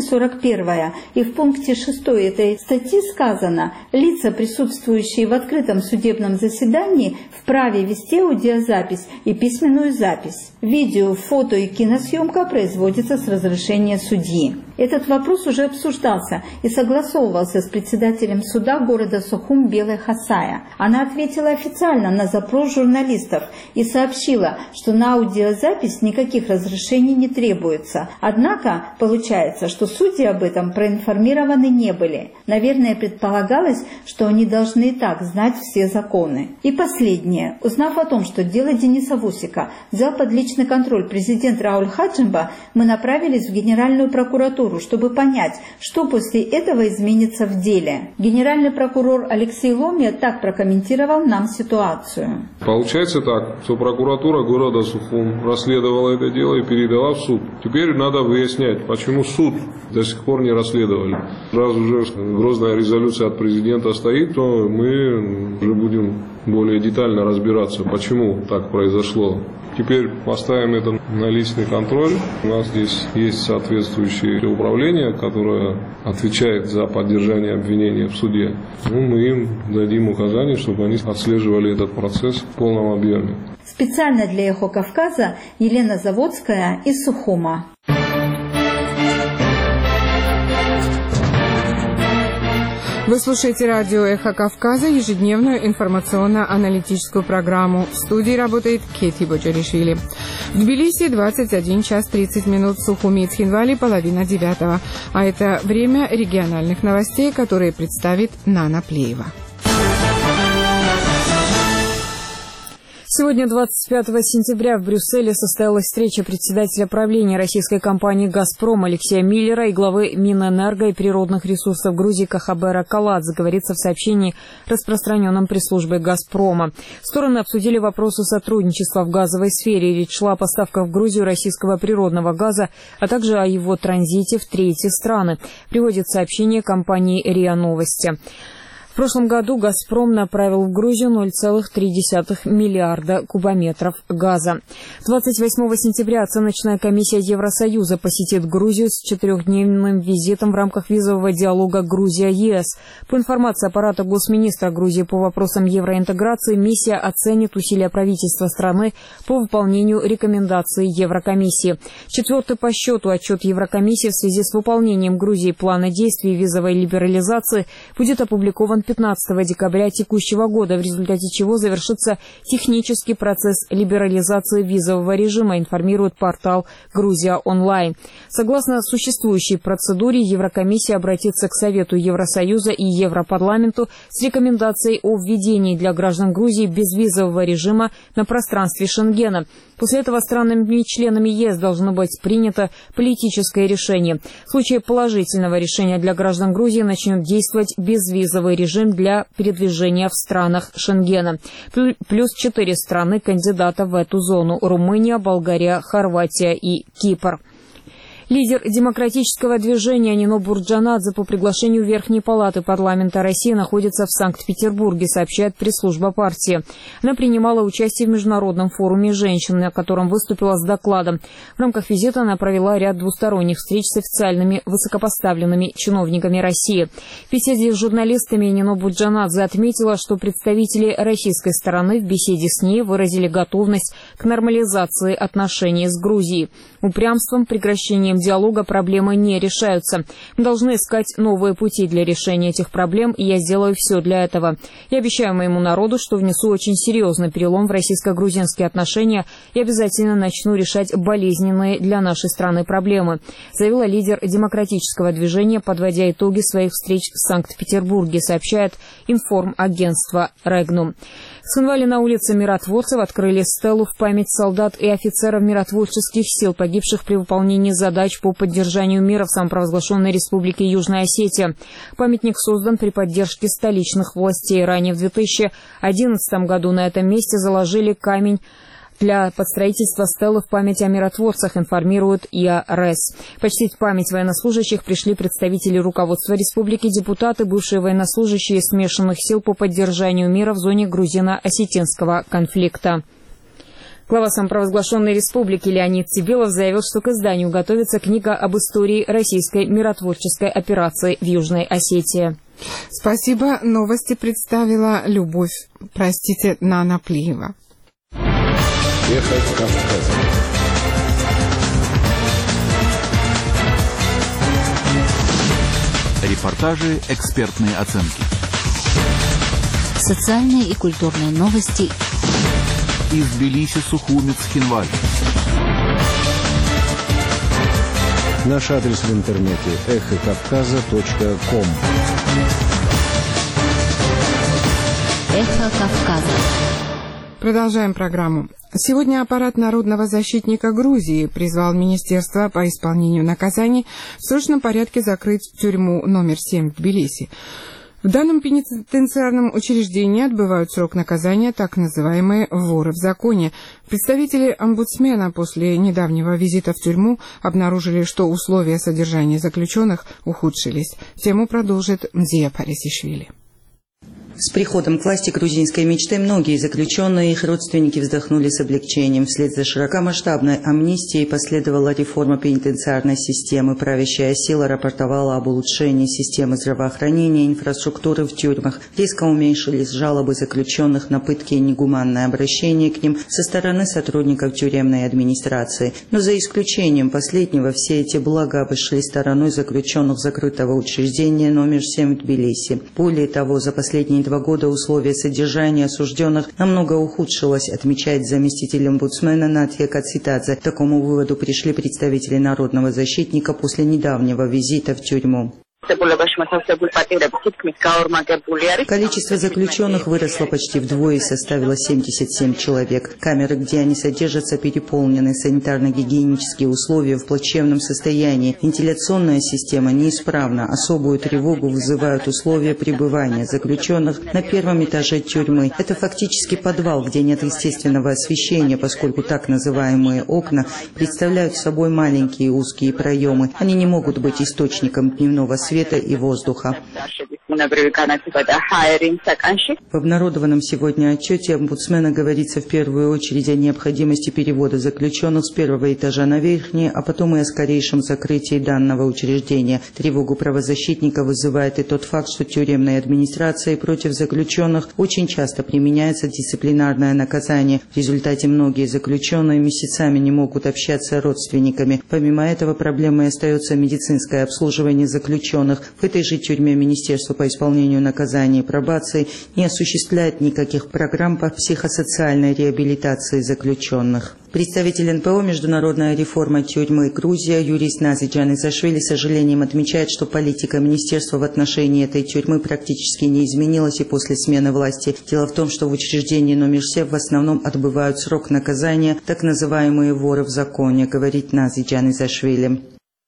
S9: 241, и в пункте 6 этой статьи сказано: лица, присутствующие в открытом судебном заседании, вправе вести аудиозапись и письменную запись. Видео, фото и киносъемка производится с разрешения судьи. Этот вопрос уже обсуждался и согласовывался с председателем суда города Сухум Белой Хасая. Она ответила официально на запрос журналистов и сообщила, что на аудиозапись никаких разрешений не требуется. Однако получается, что судьи об этом проинформированы не были. Наверное, предполагалось, что они должны и так знать все законы. И последнее. Узнав о том, что дело Дениса Вусика взял под личный контроль президент Рауль Хаджимба, мы направились в Генеральную прокуратуру прокуратуру, чтобы понять, что после этого изменится в деле. Генеральный прокурор Алексей Ломия так прокомментировал нам ситуацию.
S12: Получается так, что прокуратура города Сухум расследовала это дело и передала в суд. Теперь надо выяснять, почему суд до сих пор не расследовали. Раз уже грозная резолюция от президента стоит, то мы уже будем более детально разбираться, почему так произошло. Теперь поставим это на личный контроль. У нас здесь есть соответствующее управление, которое отвечает за поддержание обвинения в суде. Мы им дадим указания, чтобы они отслеживали этот процесс в полном объеме.
S9: Специально для «Эхо Кавказа» Елена Заводская из Сухума.
S1: Вы слушаете радио «Эхо Кавказа», ежедневную информационно-аналитическую программу. В студии работает Кети Боджаришвили. В Тбилиси 21 час 30 минут, в Сухуми и Цхинвали 8:30. А это время региональных новостей, которые представит Нана Плеева.
S2: Сегодня, 25 сентября, в Брюсселе состоялась встреча председателя правления российской компании «Газпром» Алексея Миллера и главы Минэнерго и природных ресурсов Грузии Кахабера Каладзе, говорится в сообщении, распространенном пресс-службой «Газпрома». Стороны обсудили вопросы сотрудничества в газовой сфере. Речь шла о поставках в Грузию российского природного газа, а также о его транзите в третьи страны, приводит сообщение компании РИА Новости. В прошлом году «Газпром» направил в Грузию 0,3 миллиарда кубометров газа. 28 сентября оценочная комиссия Евросоюза посетит Грузию с 4-дневным визитом в рамках визового диалога Грузия-ЕС. По информации аппарата госминистра Грузии по вопросам евроинтеграции, миссия оценит усилия правительства страны по выполнению рекомендаций Еврокомиссии. Четвертый по счету отчет Еврокомиссии в связи с выполнением Грузии плана действий визовой либерализации будет опубликован 15 декабря текущего года, в результате чего завершится технический процесс либерализации визового режима, информирует портал «Грузия онлайн». Согласно существующей процедуре, Еврокомиссия обратится к Совету Евросоюза и Европарламенту с рекомендацией о введении для граждан Грузии безвизового режима на пространстве Шенгена. После этого странами-членами ЕС должно быть принято политическое решение. В случае положительного решения для граждан Грузии начнет действовать безвизовый режим для передвижения в странах Шенгена. Плюс 4 страны-кандидата в эту зону – Румыния, Болгария, Хорватия и Кипр. Лидер демократического движения Нино Бурджанадзе по приглашению Верхней палаты парламента России находится в Санкт-Петербурге, сообщает пресс-служба партии. Она принимала участие в международном форуме женщин, на котором выступила с докладом. В рамках визита она провела ряд двусторонних встреч с официальными высокопоставленными чиновниками России. В беседе с журналистами Нино Бурджанадзе отметила, что представители российской стороны в беседе с ней выразили готовность к нормализации отношений с Грузией. Упрямством, прекращением диалога проблемы не решаются. Мы должны искать новые пути для решения этих проблем, и я сделаю все для этого. Я обещаю моему народу, что внесу очень серьезный перелом в российско-грузинские отношения и обязательно начну решать болезненные для нашей страны проблемы, заявила лидер демократического движения, подводя итоги своих встреч в Санкт-Петербурге, сообщает информагентство «Регнум». В Цхинвале на улице Миротворцев открыли стелу в память солдат и офицеров миротворческих сил, погибших при выполнении задач по поддержанию мира в самопровозглашенной республике Южная Осетия. Памятник создан при поддержке столичных властей. Ранее в 2011 году на этом месте заложили камень для подстроительства стелы в память о миротворцах, информирует ИАРС. Почтить память военнослужащих пришли представители руководства республики, депутаты, бывшие военнослужащие смешанных сил по поддержанию мира в зоне грузино-осетинского конфликта. Глава самопровозглашенной республики Леонид Сибилов заявил, что к изданию готовится книга об истории российской миротворческой операции в Южной Осетии.
S1: Спасибо. Новости представила Нана Плиева.
S13: Эхо Кавказа.
S14: Репортажи, экспертные оценки.
S3: Социальные и культурные новости.
S14: Из Тбилиси, Сухуми, Цхинвали.
S13: Наш адрес в интернете эхокавказа.ком.
S3: Эхо Кавказа.
S1: Продолжаем программу. Сегодня аппарат народного защитника Грузии призвал Министерство по исполнению наказаний в срочном порядке закрыть тюрьму номер 7 в Тбилиси. В данном пенитенциарном учреждении отбывают срок наказания так называемые «воры в законе». Представители омбудсмена после недавнего визита в тюрьму обнаружили, что условия содержания заключенных ухудшились. Тему продолжит Мзия Парисишвили.
S15: С приходом к власти грузинской мечты многие заключенные и их родственники вздохнули с облегчением. Вслед за широкомасштабной амнистией последовала реформа пенитенциарной системы. Правящая сила рапортовала об улучшении системы здравоохранения и инфраструктуры в тюрьмах. Резко уменьшились жалобы заключенных на пытки и негуманное обращение к ним со стороны сотрудников тюремной администрации. Но за исключением последнего, все эти блага обошли стороной заключенных закрытого учреждения номер 7 в Тбилиси. Более того, за последние 2 года условия содержания осужденных намного ухудшилось, отмечает заместитель омбудсмена Натья Кацитадзе. К такому выводу пришли представители народного защитника после недавнего визита в тюрьму. Количество заключенных выросло почти вдвое и составило 77 человек. Камеры, где они содержатся, переполнены, санитарно-гигиенические условия в плачевном состоянии, вентиляционная система неисправна, особую тревогу вызывают условия пребывания заключенных на первом этаже тюрьмы. Это фактически подвал, где нет естественного освещения, поскольку так называемые окна представляют собой маленькие узкие проемы. Они не могут быть источником дневного света и воздуха. В обнародованном сегодня отчете омбудсмена говорится в первую очередь о необходимости перевода заключенных с первого этажа на верхний, а потом и о скорейшем закрытии данного учреждения. Тревогу правозащитника вызывает и тот факт, что тюремной администрацией против заключенных очень часто применяется дисциплинарное наказание. В результате многие заключенные месяцами не могут общаться с родственниками. Помимо этого, проблемой остается медицинское обслуживание заключенных. В этой же тюрьме Министерство по исполнению наказаний и пробации не осуществляет никаких программ по психосоциальной реабилитации заключенных. Представитель НПО «Международная реформа тюрьмы Грузия» юрист Нази Джанизашвили с сожалением отмечает, что политика министерства в отношении этой тюрьмы практически не изменилась и после смены власти. Дело в том, что в учреждении номер 7 в основном отбывают срок наказания так называемые «воры в законе», говорит Нази Джанизашвили.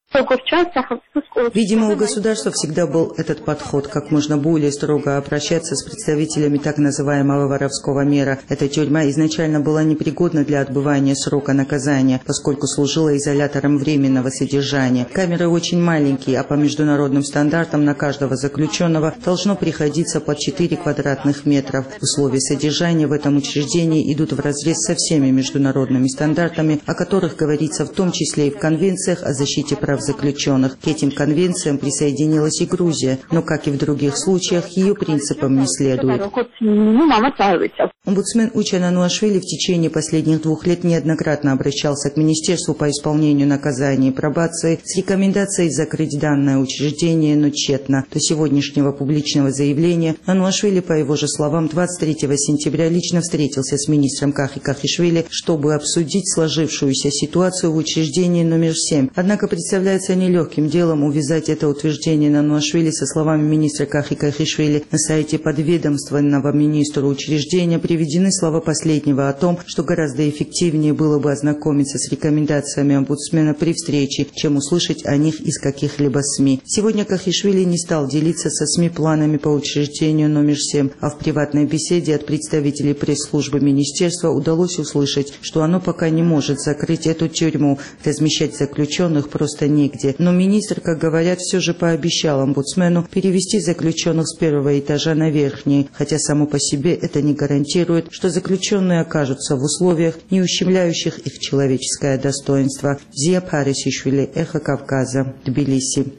S15: Видимо, у государства всегда был этот подход, как можно более строго обращаться с представителями так называемого воровского мира. Эта тюрьма изначально была непригодна для отбывания срока наказания, поскольку служила изолятором временного содержания. Камеры очень маленькие, а по международным стандартам на каждого заключенного должно приходиться по 4 квадратных метров. Условия содержания в этом учреждении идут вразрез со всеми международными стандартами, о которых говорится в том числе и в конвенциях о защите прав заключенных. К этим конвенциям присоединилась и Грузия, но, как и в других случаях, ее принципам не следует. Омбудсмен Учан Ануашвили в течение последних 2 лет неоднократно обращался к Министерству по исполнению наказаний и пробации с рекомендацией закрыть данное учреждение, но тщетно. До сегодняшнего публичного заявления Ануашвили, по его же словам, 23 сентября лично встретился с министром Кахи Кахишвили, чтобы обсудить сложившуюся ситуацию в учреждении номер 7. Однако представляется нелегким делом увязать это утверждение Ануашвили со словами министра Кахи Кахишвили. На сайте подведомственного министру учреждения приведены слова последнего о том, что гораздо эффективнее было бы ознакомиться с рекомендациями омбудсмена при встрече, чем услышать о них из каких-либо СМИ. Сегодня Кахишвили не стал делиться со СМИ планами по учреждению номер 7, а в приватной беседе от представителей пресс-службы министерства удалось услышать, что оно пока не может закрыть эту тюрьму, размещать заключенных просто негде. Но министр, как говорят, все же пообещал омбудсмену перевести заключенных с первого этажа на верхний, хотя само по себе это не гарантирует, что заключенные окажутся в условиях, не ущемляющих их человеческое достоинство. Зия Парисишвили, Эхо Кавказа, Тбилиси.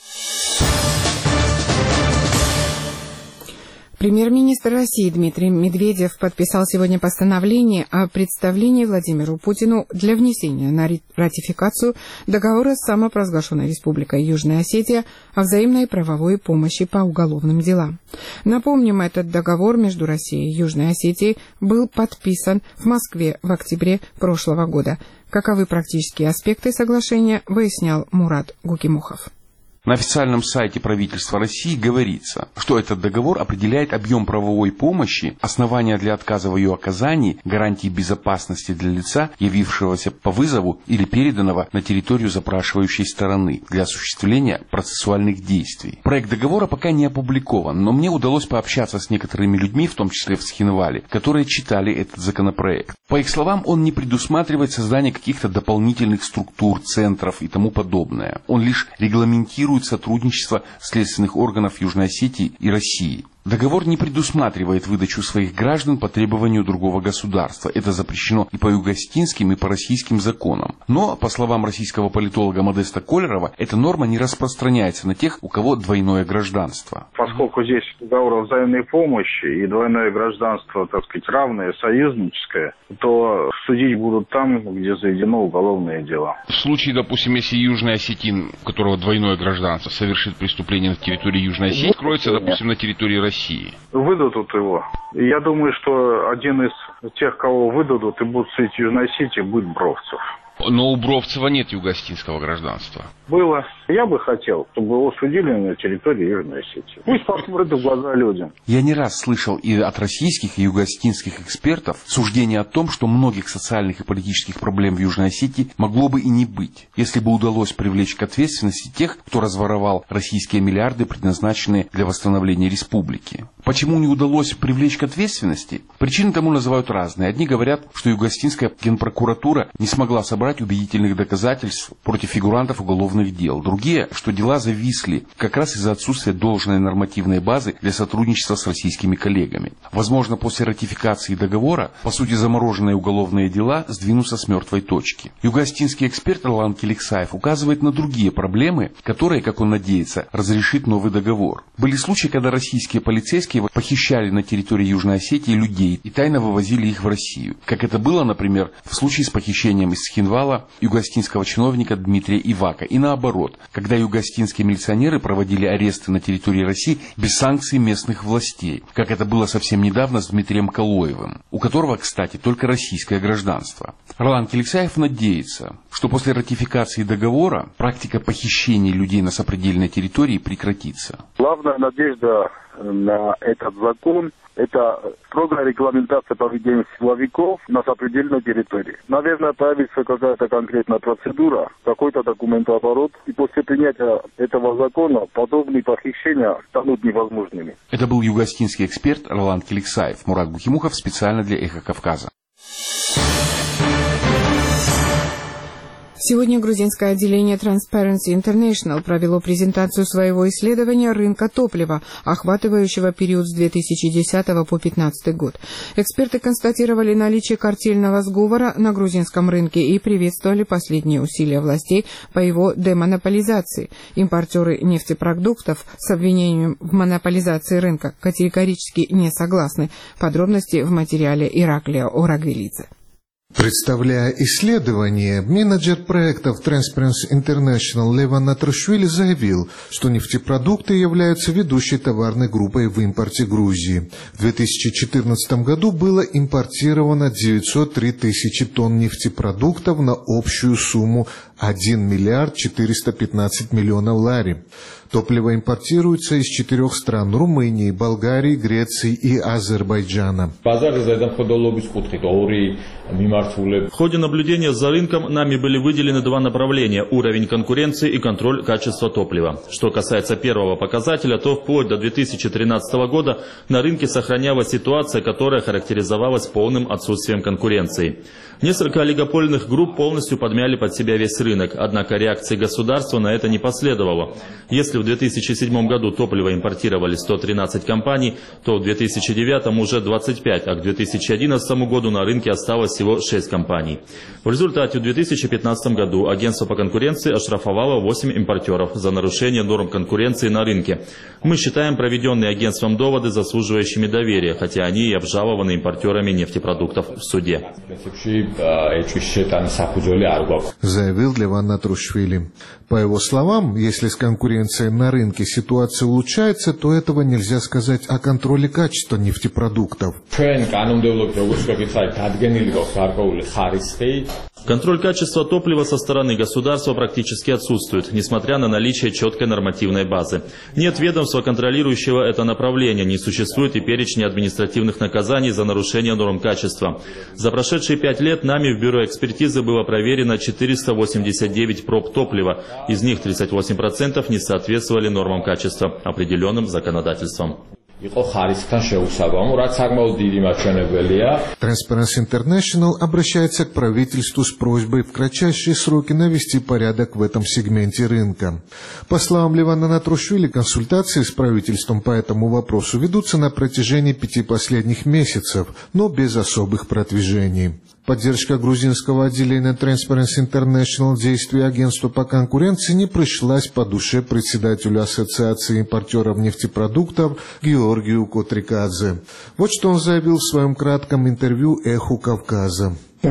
S1: Премьер-министр России Дмитрий Медведев подписал сегодня постановление о представлении Владимиру Путину для внесения на ратификацию договора с самопровозглашенной Республикой Южная Осетия о взаимной правовой помощи по уголовным делам. Напомним, этот договор между Россией и Южной Осетией был подписан в Москве в октябре прошлого года. Каковы практические аспекты соглашения, выяснял Мурат Гукимухов.
S16: На официальном сайте правительства России говорится, что этот договор определяет объем правовой помощи, основания для отказа в ее оказании, гарантии безопасности для лица, явившегося по вызову или переданного на территорию запрашивающей стороны для осуществления процессуальных действий. Проект договора пока не опубликован, но мне удалось пообщаться с некоторыми людьми, в том числе в Схинвале, которые читали этот законопроект. По их словам, он не предусматривает создание каких-то дополнительных структур, центров и тому подобное. Он лишь регламентирует сотрудничество следственных органов Южной Осетии и России. Договор не предусматривает выдачу своих граждан по требованию другого государства. Это запрещено и по югостинским, и по российским законам. Но, по словам российского политолога Модеста Колерова, эта норма не распространяется на тех, у кого двойное гражданство.
S17: Поскольку здесь договор о взаимной помощи и двойное гражданство, так сказать, равное, союзническое, то судить будут там, где заведено уголовное дело.
S16: В случае, допустим, если южный осетин, у которого двойное гражданство, совершит преступление на территории Южной Осетии, кроется, допустим, на территории России.
S17: Выдадут его. Я думаю, что один из тех, кого выдадут и будут судить в Южной Осетии, будет Бровцев.
S16: Но у Бровцева нет югостинского гражданства.
S17: Было. Я бы хотел, чтобы его судили на территории Южной Осетии. Пусть посмотрят в глаза людям.
S16: Я не раз слышал и от российских, и югостинских экспертов суждение о том, что многих социальных и политических проблем в Южной Осетии могло бы и не быть, если бы удалось привлечь к ответственности тех, кто разворовал российские миллиарды, предназначенные для восстановления республики. Почему не удалось привлечь к ответственности? Причины тому называют разные. Одни говорят, что югостинская генпрокуратура не смогла собрать убедительных доказательств против фигурантов уголовных дел. Другие, что дела зависли как раз из-за отсутствия должной нормативной базы для сотрудничества с российскими коллегами. Возможно, после ратификации договора, по сути, замороженные уголовные дела сдвинутся с мертвой точки. Югостинский эксперт Ролан Келексаев указывает на другие проблемы, которые, как он надеется, разрешит новый договор. Были случаи, когда российские полицейские похищали на территории Южной Осетии людей и тайно вывозили их в Россию. Как это было, например, в случае с похищением из Схинвала югостинского чиновника Дмитрия Ивака. И наоборот, когда югостинские милиционеры проводили аресты на территории России без санкций местных властей, как это было совсем недавно с Дмитрием Калоевым, у которого, кстати, только российское гражданство. Ролан Келексаев надеется, что после ратификации договора практика похищения людей на сопредельной территории прекратится.
S17: Главная надежда на этот закон – это строгая регламентация поведения силовиков на сопредельной территории. Наверное, появится какая-то конкретная процедура, какой-то документооборот, и после принятия этого закона подобные похищения станут невозможными.
S16: Это был югостинский эксперт Ролан Келексаев. Мурат Бухимухов специально для «Эхо Кавказа».
S1: Сегодня грузинское отделение Transparency International провело презентацию своего исследования рынка топлива, охватывающего период с 2010 по 2015 год. Эксперты констатировали наличие картельного сговора на грузинском рынке и приветствовали последние усилия властей по его демонополизации. Импортеры нефтепродуктов с обвинением в монополизации рынка категорически не согласны. Подробности в материале Ираклия Орагвелидзе.
S18: Представляя исследование, менеджер проектов Transparency International Леван Натрашвили заявил, что нефтепродукты являются ведущей товарной группой в импорте Грузии. В 2014 году было импортировано 903 тысячи тонн нефтепродуктов на общую сумму 1 миллиард 415 миллионов лари. Топливо импортируется из 4 стран – Румынии, Болгарии, Греции и Азербайджана.
S4: В ходе наблюдения за рынком нами были выделены 2 направления – уровень конкуренции и контроль качества топлива. Что касается первого показателя, то вплоть до 2013 года на рынке сохранялась ситуация, которая характеризовалась полным отсутствием конкуренции. Несколько олигопольных групп полностью подмяли под себя весь рынок, однако реакции государства на это не последовало. Если в 2007 году топливо импортировали 113 компаний, то в 2009 уже 25, а к 2011 году на рынке осталось всего 6 компаний. В результате в 2015 году агентство по конкуренции оштрафовало 8 импортеров за нарушение норм конкуренции на рынке. Мы считаем проведенные агентством доводы заслуживающими доверия, хотя они и обжалованы импортерами нефтепродуктов в суде.
S18: Заявил Леван Натрашвили. По его словам, если с конкуренцией на рынке ситуация улучшается, то этого нельзя сказать о контроле качества нефтепродуктов.
S4: Контроль качества топлива со стороны государства практически отсутствует, несмотря на наличие четкой нормативной базы. Нет ведомства, контролирующего это направление, не существует и перечня административных наказаний за нарушение норм качества. За прошедшие 5 лет нами в Бюро экспертизы было проверено 489 проб топлива, из них 38% не соответствовали нормам качества, определенным законодательством.
S18: Transparency International обращается к правительству с просьбой в кратчайшие сроки навести порядок в этом сегменте рынка. По словам Левана Натрушвили, консультации с правительством по этому вопросу ведутся на протяжении 5 последних месяцев, но без особых продвижений. Поддержка грузинского отделения Transparency International действий агентства по конкуренции не пришлась по душе председателю Ассоциации импортеров нефтепродуктов Георгию Котрикадзе. Вот что он заявил в своем кратком интервью «Эху Кавказа».
S4: Мы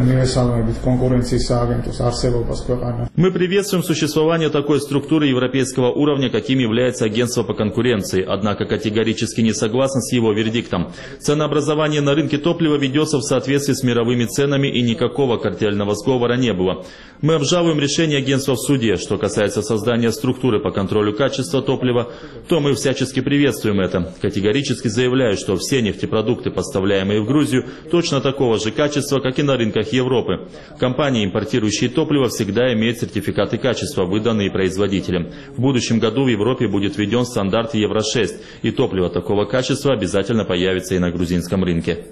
S4: приветствуем существование такой структуры европейского уровня, каким является агентство по конкуренции, однако категорически не согласны с его вердиктом. Ценообразование на рынке топлива ведется в соответствии с мировыми ценами и никакого картельного сговора не было. Мы обжалуем решение агентства в суде. Что касается создания структуры по контролю качества топлива, то мы всячески приветствуем это. Категорически заявляю, что все нефтепродукты, поставляемые в Грузию, точно такого же качества, как и на рынках Европы. Компании, импортирующие топливо, всегда имеют сертификаты качества, выданные производителем. В будущем году в Европе будет введен стандарт Евро-6, и топливо такого качества обязательно появится и на грузинском рынке.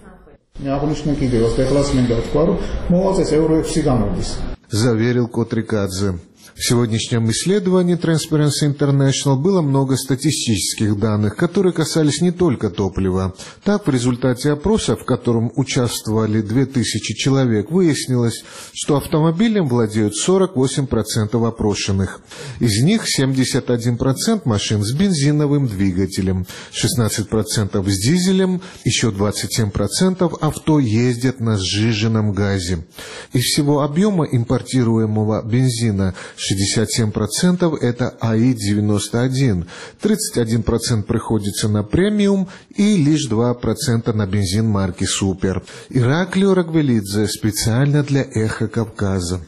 S18: Заверил Котрикадзе. В сегодняшнем исследовании Transparency International было много статистических данных, которые касались не только топлива. Так, в результате опроса, в котором участвовали 2000 человек, выяснилось, что автомобилем владеют 48% опрошенных. Из них 71% машин с бензиновым двигателем, 16% с дизелем, еще 27% авто ездят на сжиженном газе. Из всего объема импортируемого бензина 67% это АИ-91, 31% приходится на премиум и лишь 2% на бензин марки «Супер». Ираклио Рагвелидзе специально для «Эхо Кавказа».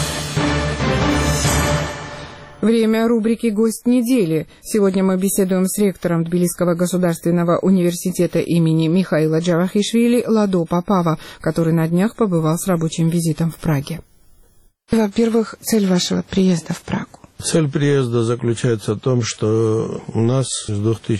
S1: Время рубрики «Гость недели». Сегодня мы беседуем с ректором Тбилисского государственного университета имени Михаила Джавахишвили Ладо Попава, который на днях побывал с рабочим визитом в Праге. Во-первых, цель вашего приезда в Прагу.
S19: Цель приезда заключается в том, что у нас с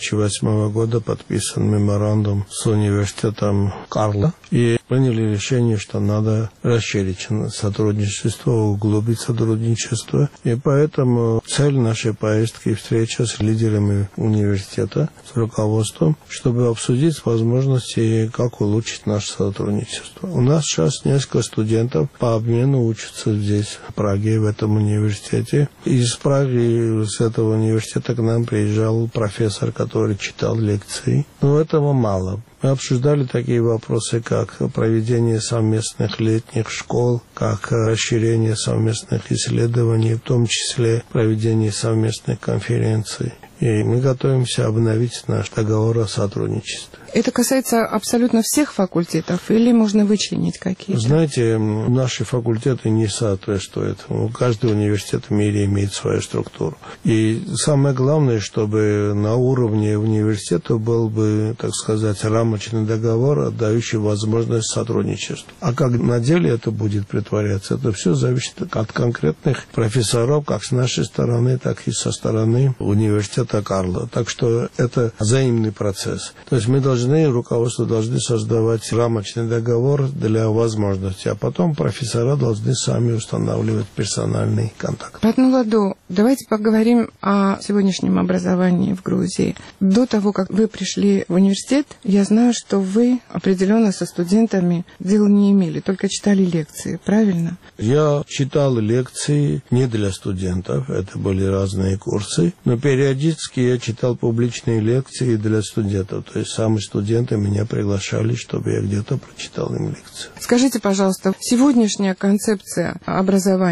S19: 2008 года подписан меморандум с университетом Карла, и приняли решение, что надо расширить сотрудничество, углубить сотрудничество. И поэтому цель нашей поездки – встреча с лидерами университета, с руководством, чтобы обсудить возможности, как улучшить наше сотрудничество. У нас сейчас несколько студентов по обмену учатся здесь, в Праге, в этом университете. Из Праги, с этого университета к нам приезжал профессор, который читал лекции. Но этого мало. Мы обсуждали такие вопросы, как проведение совместных летних школ, как расширение совместных исследований, в том числе проведение совместных конференций. И мы готовимся обновить наш договор о сотрудничестве.
S1: Это касается абсолютно всех факультетов или можно вычленить какие-то?
S19: Знаете, наши факультеты не соответствуют. Каждый университет в мире имеет свою структуру. И самое главное, чтобы на уровне университета был бы, так сказать, рамочный договор, дающий возможность сотрудничества. А как на деле это будет притворяться, это все зависит от конкретных профессоров, как с нашей стороны, так и со стороны университета Карла. Так что это взаимный процесс. То есть мы руководство должны создавать рамочный договор для возможности, а потом профессора должны сами устанавливать персональный контакт.
S1: Ратну Ладо, давайте поговорим о сегодняшнем образовании в Грузии. До того, как вы пришли в университет, я знаю, что вы определенно со студентами дел не имели, только читали лекции, правильно?
S19: Я читал лекции не для студентов, это были разные курсы, но периодически я читал публичные лекции для студентов, то есть сами студенты меня приглашали, чтобы я где-то прочитал им лекцию.
S1: Скажите, пожалуйста, сегодняшняя концепция образования,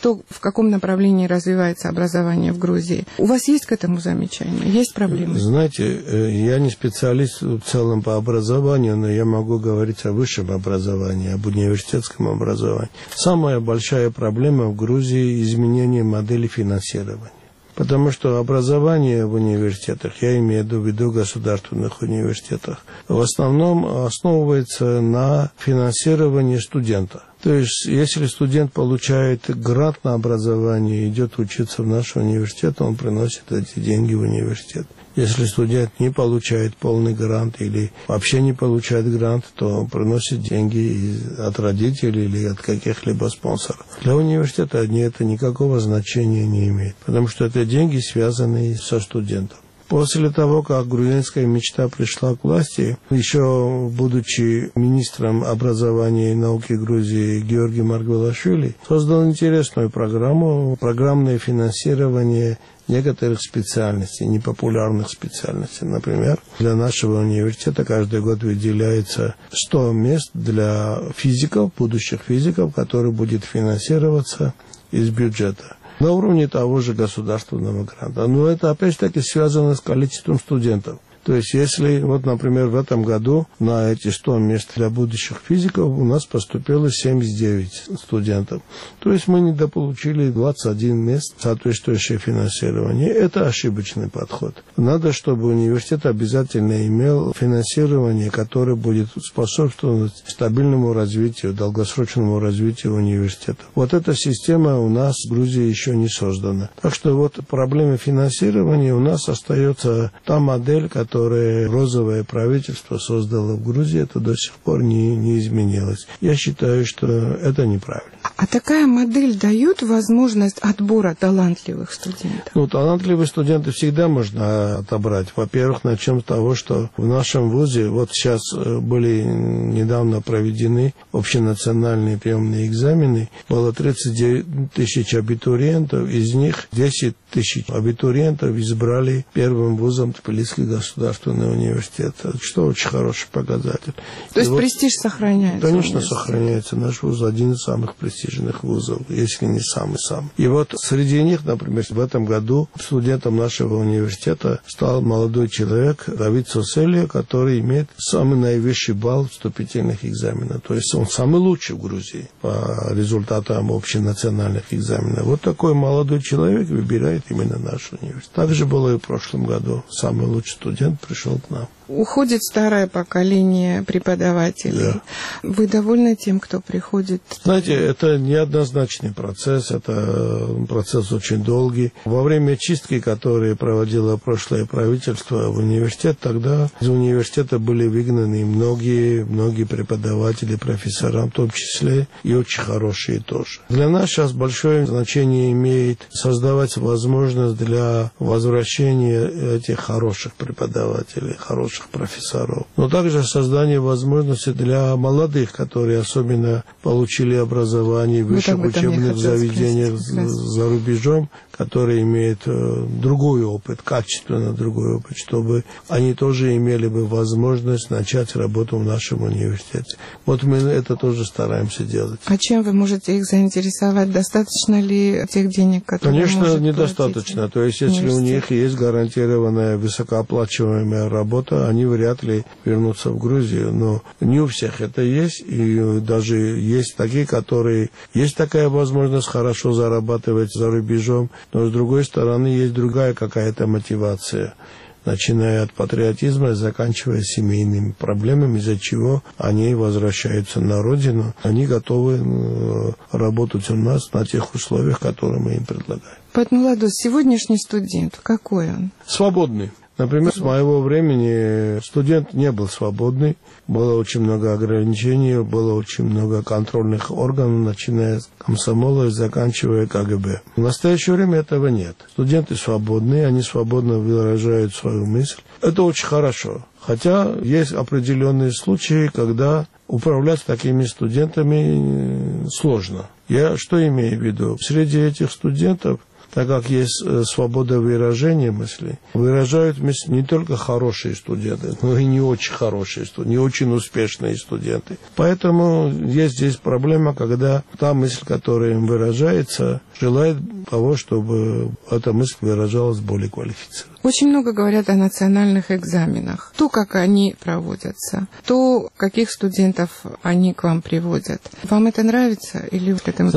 S1: то, в каком направлении развивается образование в Грузии. У вас есть к этому замечания? Есть проблемы?
S19: Знаете, я не специалист в целом по образованию, но я могу говорить о высшем образовании, об университетском образовании. Самая большая проблема в Грузии – изменение модели финансирования. Потому что образование в университетах, я имею в виду государственных университетах, в основном основывается на финансировании студента. То есть, если студент получает грант на образование и идет учиться в наш университет, он приносит эти деньги в университет. Если студент не получает полный грант или вообще не получает грант, то он приносит деньги от родителей или от каких-либо спонсоров. Для университета это никакого значения не имеет, потому что это деньги, связанные со студентом. После того, как грузинская мечта пришла к власти, еще будучи министром образования и науки Грузии Георгий Маргвелашвили, создал интересную программу, программное финансирование некоторых специальностей, непопулярных специальностей. Например, для нашего университета каждый год выделяется 100 мест для физиков, будущих физиков, которые будут финансироваться из бюджета на уровне того же государственного гранта. Но это опять-таки связано с количеством студентов. То есть, если, вот, например, в этом году на эти 100 мест для будущих физиков у нас поступило 79 студентов. То есть, мы недополучили 21 мест, соответствующее финансирование. Это ошибочный подход. Надо, чтобы университет обязательно имел финансирование, которое будет способствовать стабильному развитию, долгосрочному развитию университета. Вот эта система у нас в Грузии еще не создана. Так что вот проблема финансирования у нас остается та модель, которая розовое правительство создало в Грузии, это до сих пор не изменилось. Я считаю, что это неправильно.
S1: А такая модель дает возможность отбора талантливых студентов?
S19: Ну, талантливых студентов всегда можно отобрать. Во-первых, начнем с того, что в нашем вузе, вот сейчас были недавно проведены общенациональные приемные экзамены, было 39 тысяч абитуриентов, из них 10 тысяч абитуриентов избрали первым вузом Тбилисский государственный университет, что очень хороший показатель.
S1: То есть престиж сохраняется?
S19: Конечно, сохраняется. Наш вуз один из самых престижных вузов, если не самый-самый. И вот среди них, например, в этом году студентом нашего университета стал молодой человек Давид Соселия, который имеет самый наивысший балл вступительных экзаменов. То есть он самый лучший в Грузии по результатам общенациональных экзаменов. Вот такой молодой человек выбирает именно наш университет. Так же было и в прошлом году. Самый лучший студент пришел к нам.
S1: Уходит старое поколение преподавателей. Да. Вы довольны тем, кто приходит?
S19: Знаете, это неоднозначный процесс, это процесс очень долгий. Во время чистки, которую проводило прошлое правительство в университет, тогда из университета были выгнаны многие преподаватели, профессора, в том числе и очень хорошие тоже. Для нас сейчас большое значение имеет создавать возможность для возвращения этих хороших преподавателей, хороших профессоров. Но также создание возможности для молодых, которые особенно получили образование в высших учебных заведениях за рубежом, которые имеют другой опыт, качественно другой опыт, чтобы они тоже имели бы возможность начать работу в нашем университете. Вот мы это тоже стараемся делать.
S1: А чем вы можете их заинтересовать? Достаточно ли тех денег, которые
S19: Конечно, недостаточно. То есть, если у них есть гарантированная высокооплачиваемая работа, они вряд ли вернутся в Грузию. Но не у всех это есть. И даже есть такие, которые... Есть такая возможность хорошо зарабатывать за рубежом, но с другой стороны есть другая какая-то мотивация, начиная от патриотизма и заканчивая семейными проблемами, из-за чего они возвращаются на родину. Они готовы работать у нас на тех условиях, которые мы им предлагаем.
S1: Патмуладос, сегодняшний студент, какой он?
S19: Свободный. Например, с моего времени студент не был свободный, было очень много ограничений, было очень много контрольных органов, начиная с комсомола и заканчивая КГБ. В настоящее время этого нет. Студенты свободны, они свободно выражают свою мысль. Это очень хорошо. Хотя есть определенные случаи, когда управлять такими студентами сложно. Я что имею в виду? Среди этих студентов так как есть свобода выражения мыслей, выражают мысли не только хорошие студенты, но и не очень хорошие студенты, не очень успешные студенты. Поэтому есть здесь проблема, когда та мысль, которая им выражается, желает того, чтобы эта мысль выражалась более квалифицированно.
S1: Очень много говорят о национальных экзаменах. То, как они проводятся, то, каких студентов они к вам приводят. Вам это нравится или к этому?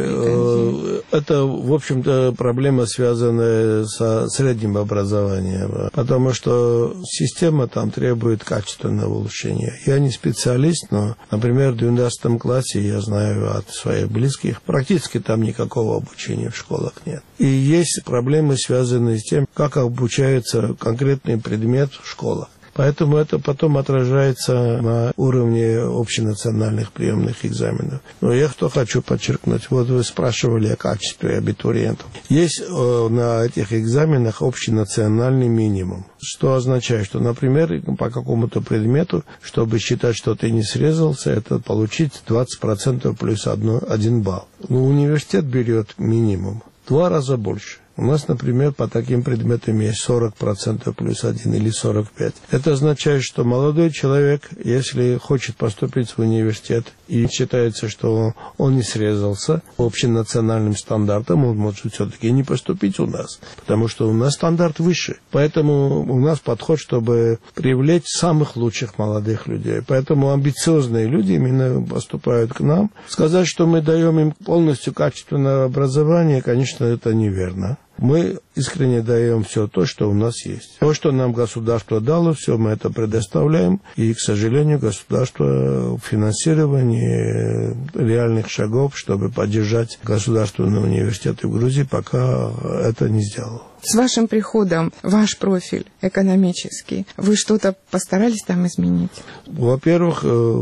S19: Знаете, это, в общем-то, проблема, связанная со средним образованием, потому что система там требует качественного улучшения. Я не специалист, но, например, в 12 классе, я знаю от своих близких, практически там никакого обучения в школах нет. И есть проблемы, связанные с тем, как обучается конкретный предмет в школах. Поэтому это потом отражается на уровне общенациональных приемных экзаменов. Но я что хочу подчеркнуть. Вот вы спрашивали о качестве абитуриентов. Есть на этих экзаменах общенациональный минимум. Что означает, что, например, по какому-то предмету, чтобы считать, что ты не срезался, это получить 20% плюс 1 балл. Но университет берет минимум 2 раза больше. У нас, например, по таким предметам есть 40% плюс 1 или 45%. Это означает, что молодой человек, если хочет поступить в университет и считается, что он не срезался по общенациональным стандартам, он может все-таки не поступить у нас, потому что у нас стандарт выше. Поэтому у нас подход, чтобы привлечь самых лучших молодых людей. Поэтому амбициозные люди именно поступают к нам. Сказать, что мы даем им полностью качественное образование, конечно, это неверно. Мы искренне даем все то, что у нас есть. То, что нам государство дало, все мы это предоставляем. И, к сожалению, государство в финансировании реальных шагов, чтобы поддержать государственные университеты в Грузии, пока это не сделало.
S1: С вашим приходом, ваш профиль экономический, вы что-то постарались там изменить?
S19: Во-первых,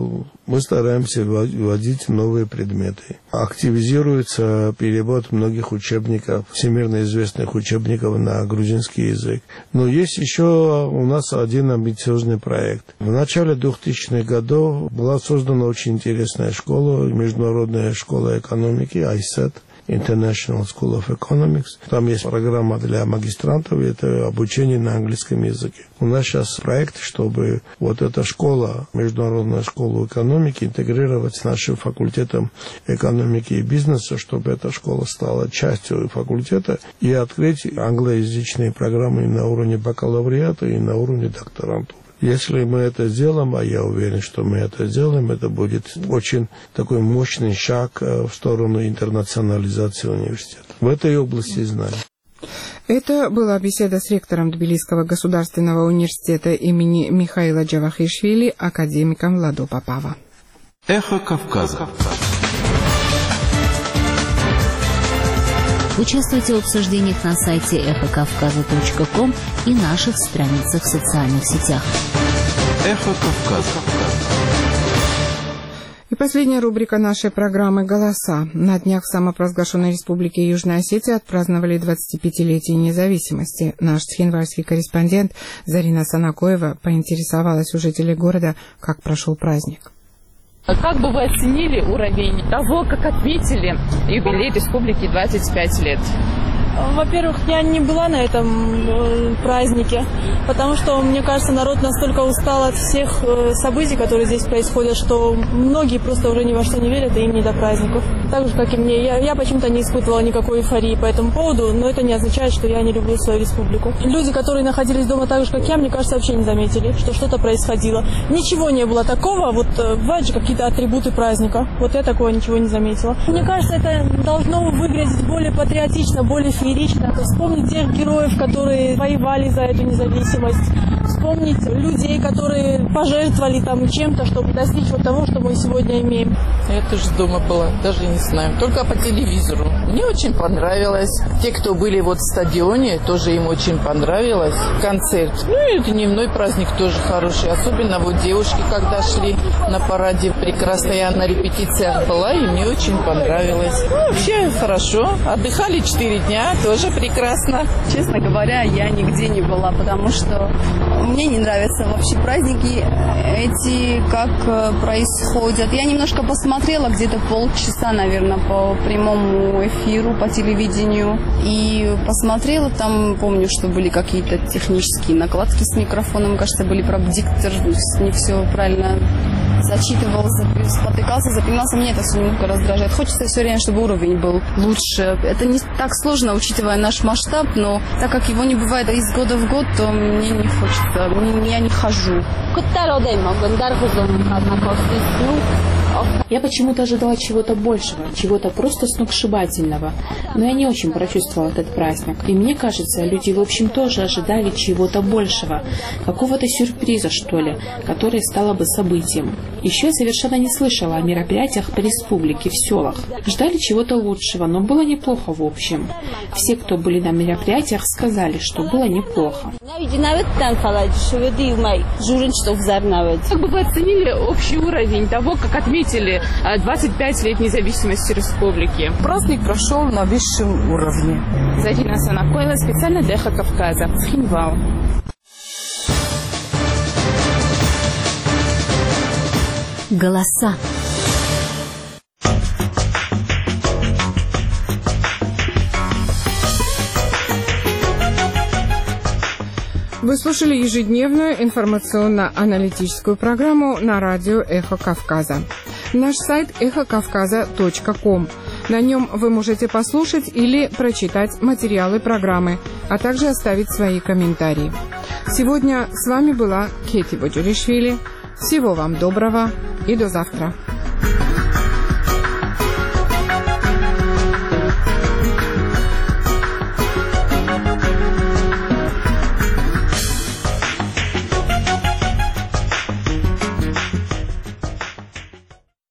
S19: мы стараемся вводить новые предметы. Активизируется перевод многих учебников, всемирно известных учебников на грузинский язык. Но есть еще у нас один амбициозный проект. В начале 2000-х годов была создана очень интересная школа, международная школа экономики, ISET. International School of Economics. Там есть программа для магистрантов, это обучение на английском языке. У нас сейчас проект, чтобы вот эта школа, международная школа экономики, интегрировать с нашим факультетом экономики и бизнеса, чтобы эта школа стала частью факультета и открыть англоязычные программы на уровне бакалавриата и на уровне докторантуры. Если мы это сделаем, а я уверен, что мы это сделаем, это будет очень такой мощный шаг в сторону интернационализации университета. В этой области знаний.
S1: Это была беседа с ректором Тбилисского государственного университета имени Михаила Джавахишвили, академиком Ладо Попава.
S14: Эхо Кавказа.
S3: Участвуйте в обсуждениях на сайте эхокавказа.ком и наших страницах в социальных сетях.
S14: Эхо Кавказа.
S1: И последняя рубрика нашей программы «Голоса». На днях в самопровозглашенной республике Южная Осетия отпраздновали 25-летие независимости. Наш цхинвальский корреспондент Зарина Санакоева поинтересовалась у жителей города, как прошел праздник.
S20: Как бы вы оценили уровень того, как отметили юбилей республики 25 лет?
S21: Во-первых, я не была на этом празднике, потому что, мне кажется, народ настолько устал от всех событий, которые здесь происходят, что многие просто уже ни во что не верят, и им не до праздников. Так же, как и мне. Я почему-то не испытывала никакой эйфории по этому поводу, но это не означает, что я не люблю свою республику. Люди, которые находились дома так же, как я, мне кажется, вообще не заметили, что что-то происходило. Ничего не было такого, вот бывают же какие-то атрибуты праздника. Вот я такого ничего не заметила. Мне кажется, это должно выглядеть более патриотично, более феерично. Вспомнить тех героев, которые воевали за эту независимость. Вспомнить людей, которые пожертвовали там чем-то, чтобы достичь вот того, что мы сегодня имеем.
S20: Я тоже дома была, даже не знаю. Только по телевизору. Мне очень понравилось. Те, кто были вот в стадионе, тоже им очень понравилось. Концерт. Ну и дневной праздник тоже хороший. Особенно вот девушки, когда шли на параде, прекрасно. Я на репетициях была, и мне очень понравилось. Ну, вообще хорошо. Отдыхали 4 дня, тоже прекрасно.
S22: Честно говоря, я нигде не была, потому что
S5: Мне не нравятся вообще праздники эти, как происходят. Я немножко посмотрела, где-то полчаса, наверное, по прямому эфиру, по телевидению. И посмотрела, там, помню, что были какие-то технические накладки с микрофоном. Кажется, были диктор, не все правильно зачитывал, спотыкался, запинался. Мне это все немного раздражает. Хочется все время, чтобы уровень был лучше. Это не так сложно, учитывая наш масштаб, но так как его не бывает из года в год, то мне не хочется, я не хожу.
S22: Я почему-то ожидала чего-то большего, чего-то просто сногсшибательного. Но я не очень прочувствовала этот праздник. И мне кажется, люди в общем тоже ожидали чего-то большего. Какого-то сюрприза, что ли, который стало бы событием. Еще я совершенно не слышала о мероприятиях по республике, в селах. Ждали чего-то лучшего, но было неплохо в общем. Все, кто были на мероприятиях, сказали, что было неплохо.
S23: Как бы вы оценили общий уровень того, как отметили 25 лет независимости республики?
S5: Праздник прошел на высшем уровне.
S23: Зарина Санакоева, специально для Эхо Кавказа, Цхинвал.
S3: Голоса.
S1: Вы слушали ежедневную информационно-аналитическую программу на радио «Эхо Кавказа». Наш сайт эхокавказа.ком. На нем вы можете послушать или прочитать материалы программы, а также оставить свои комментарии. Сегодня с вами была Кети Боджуришвили. Всего вам доброго и до завтра.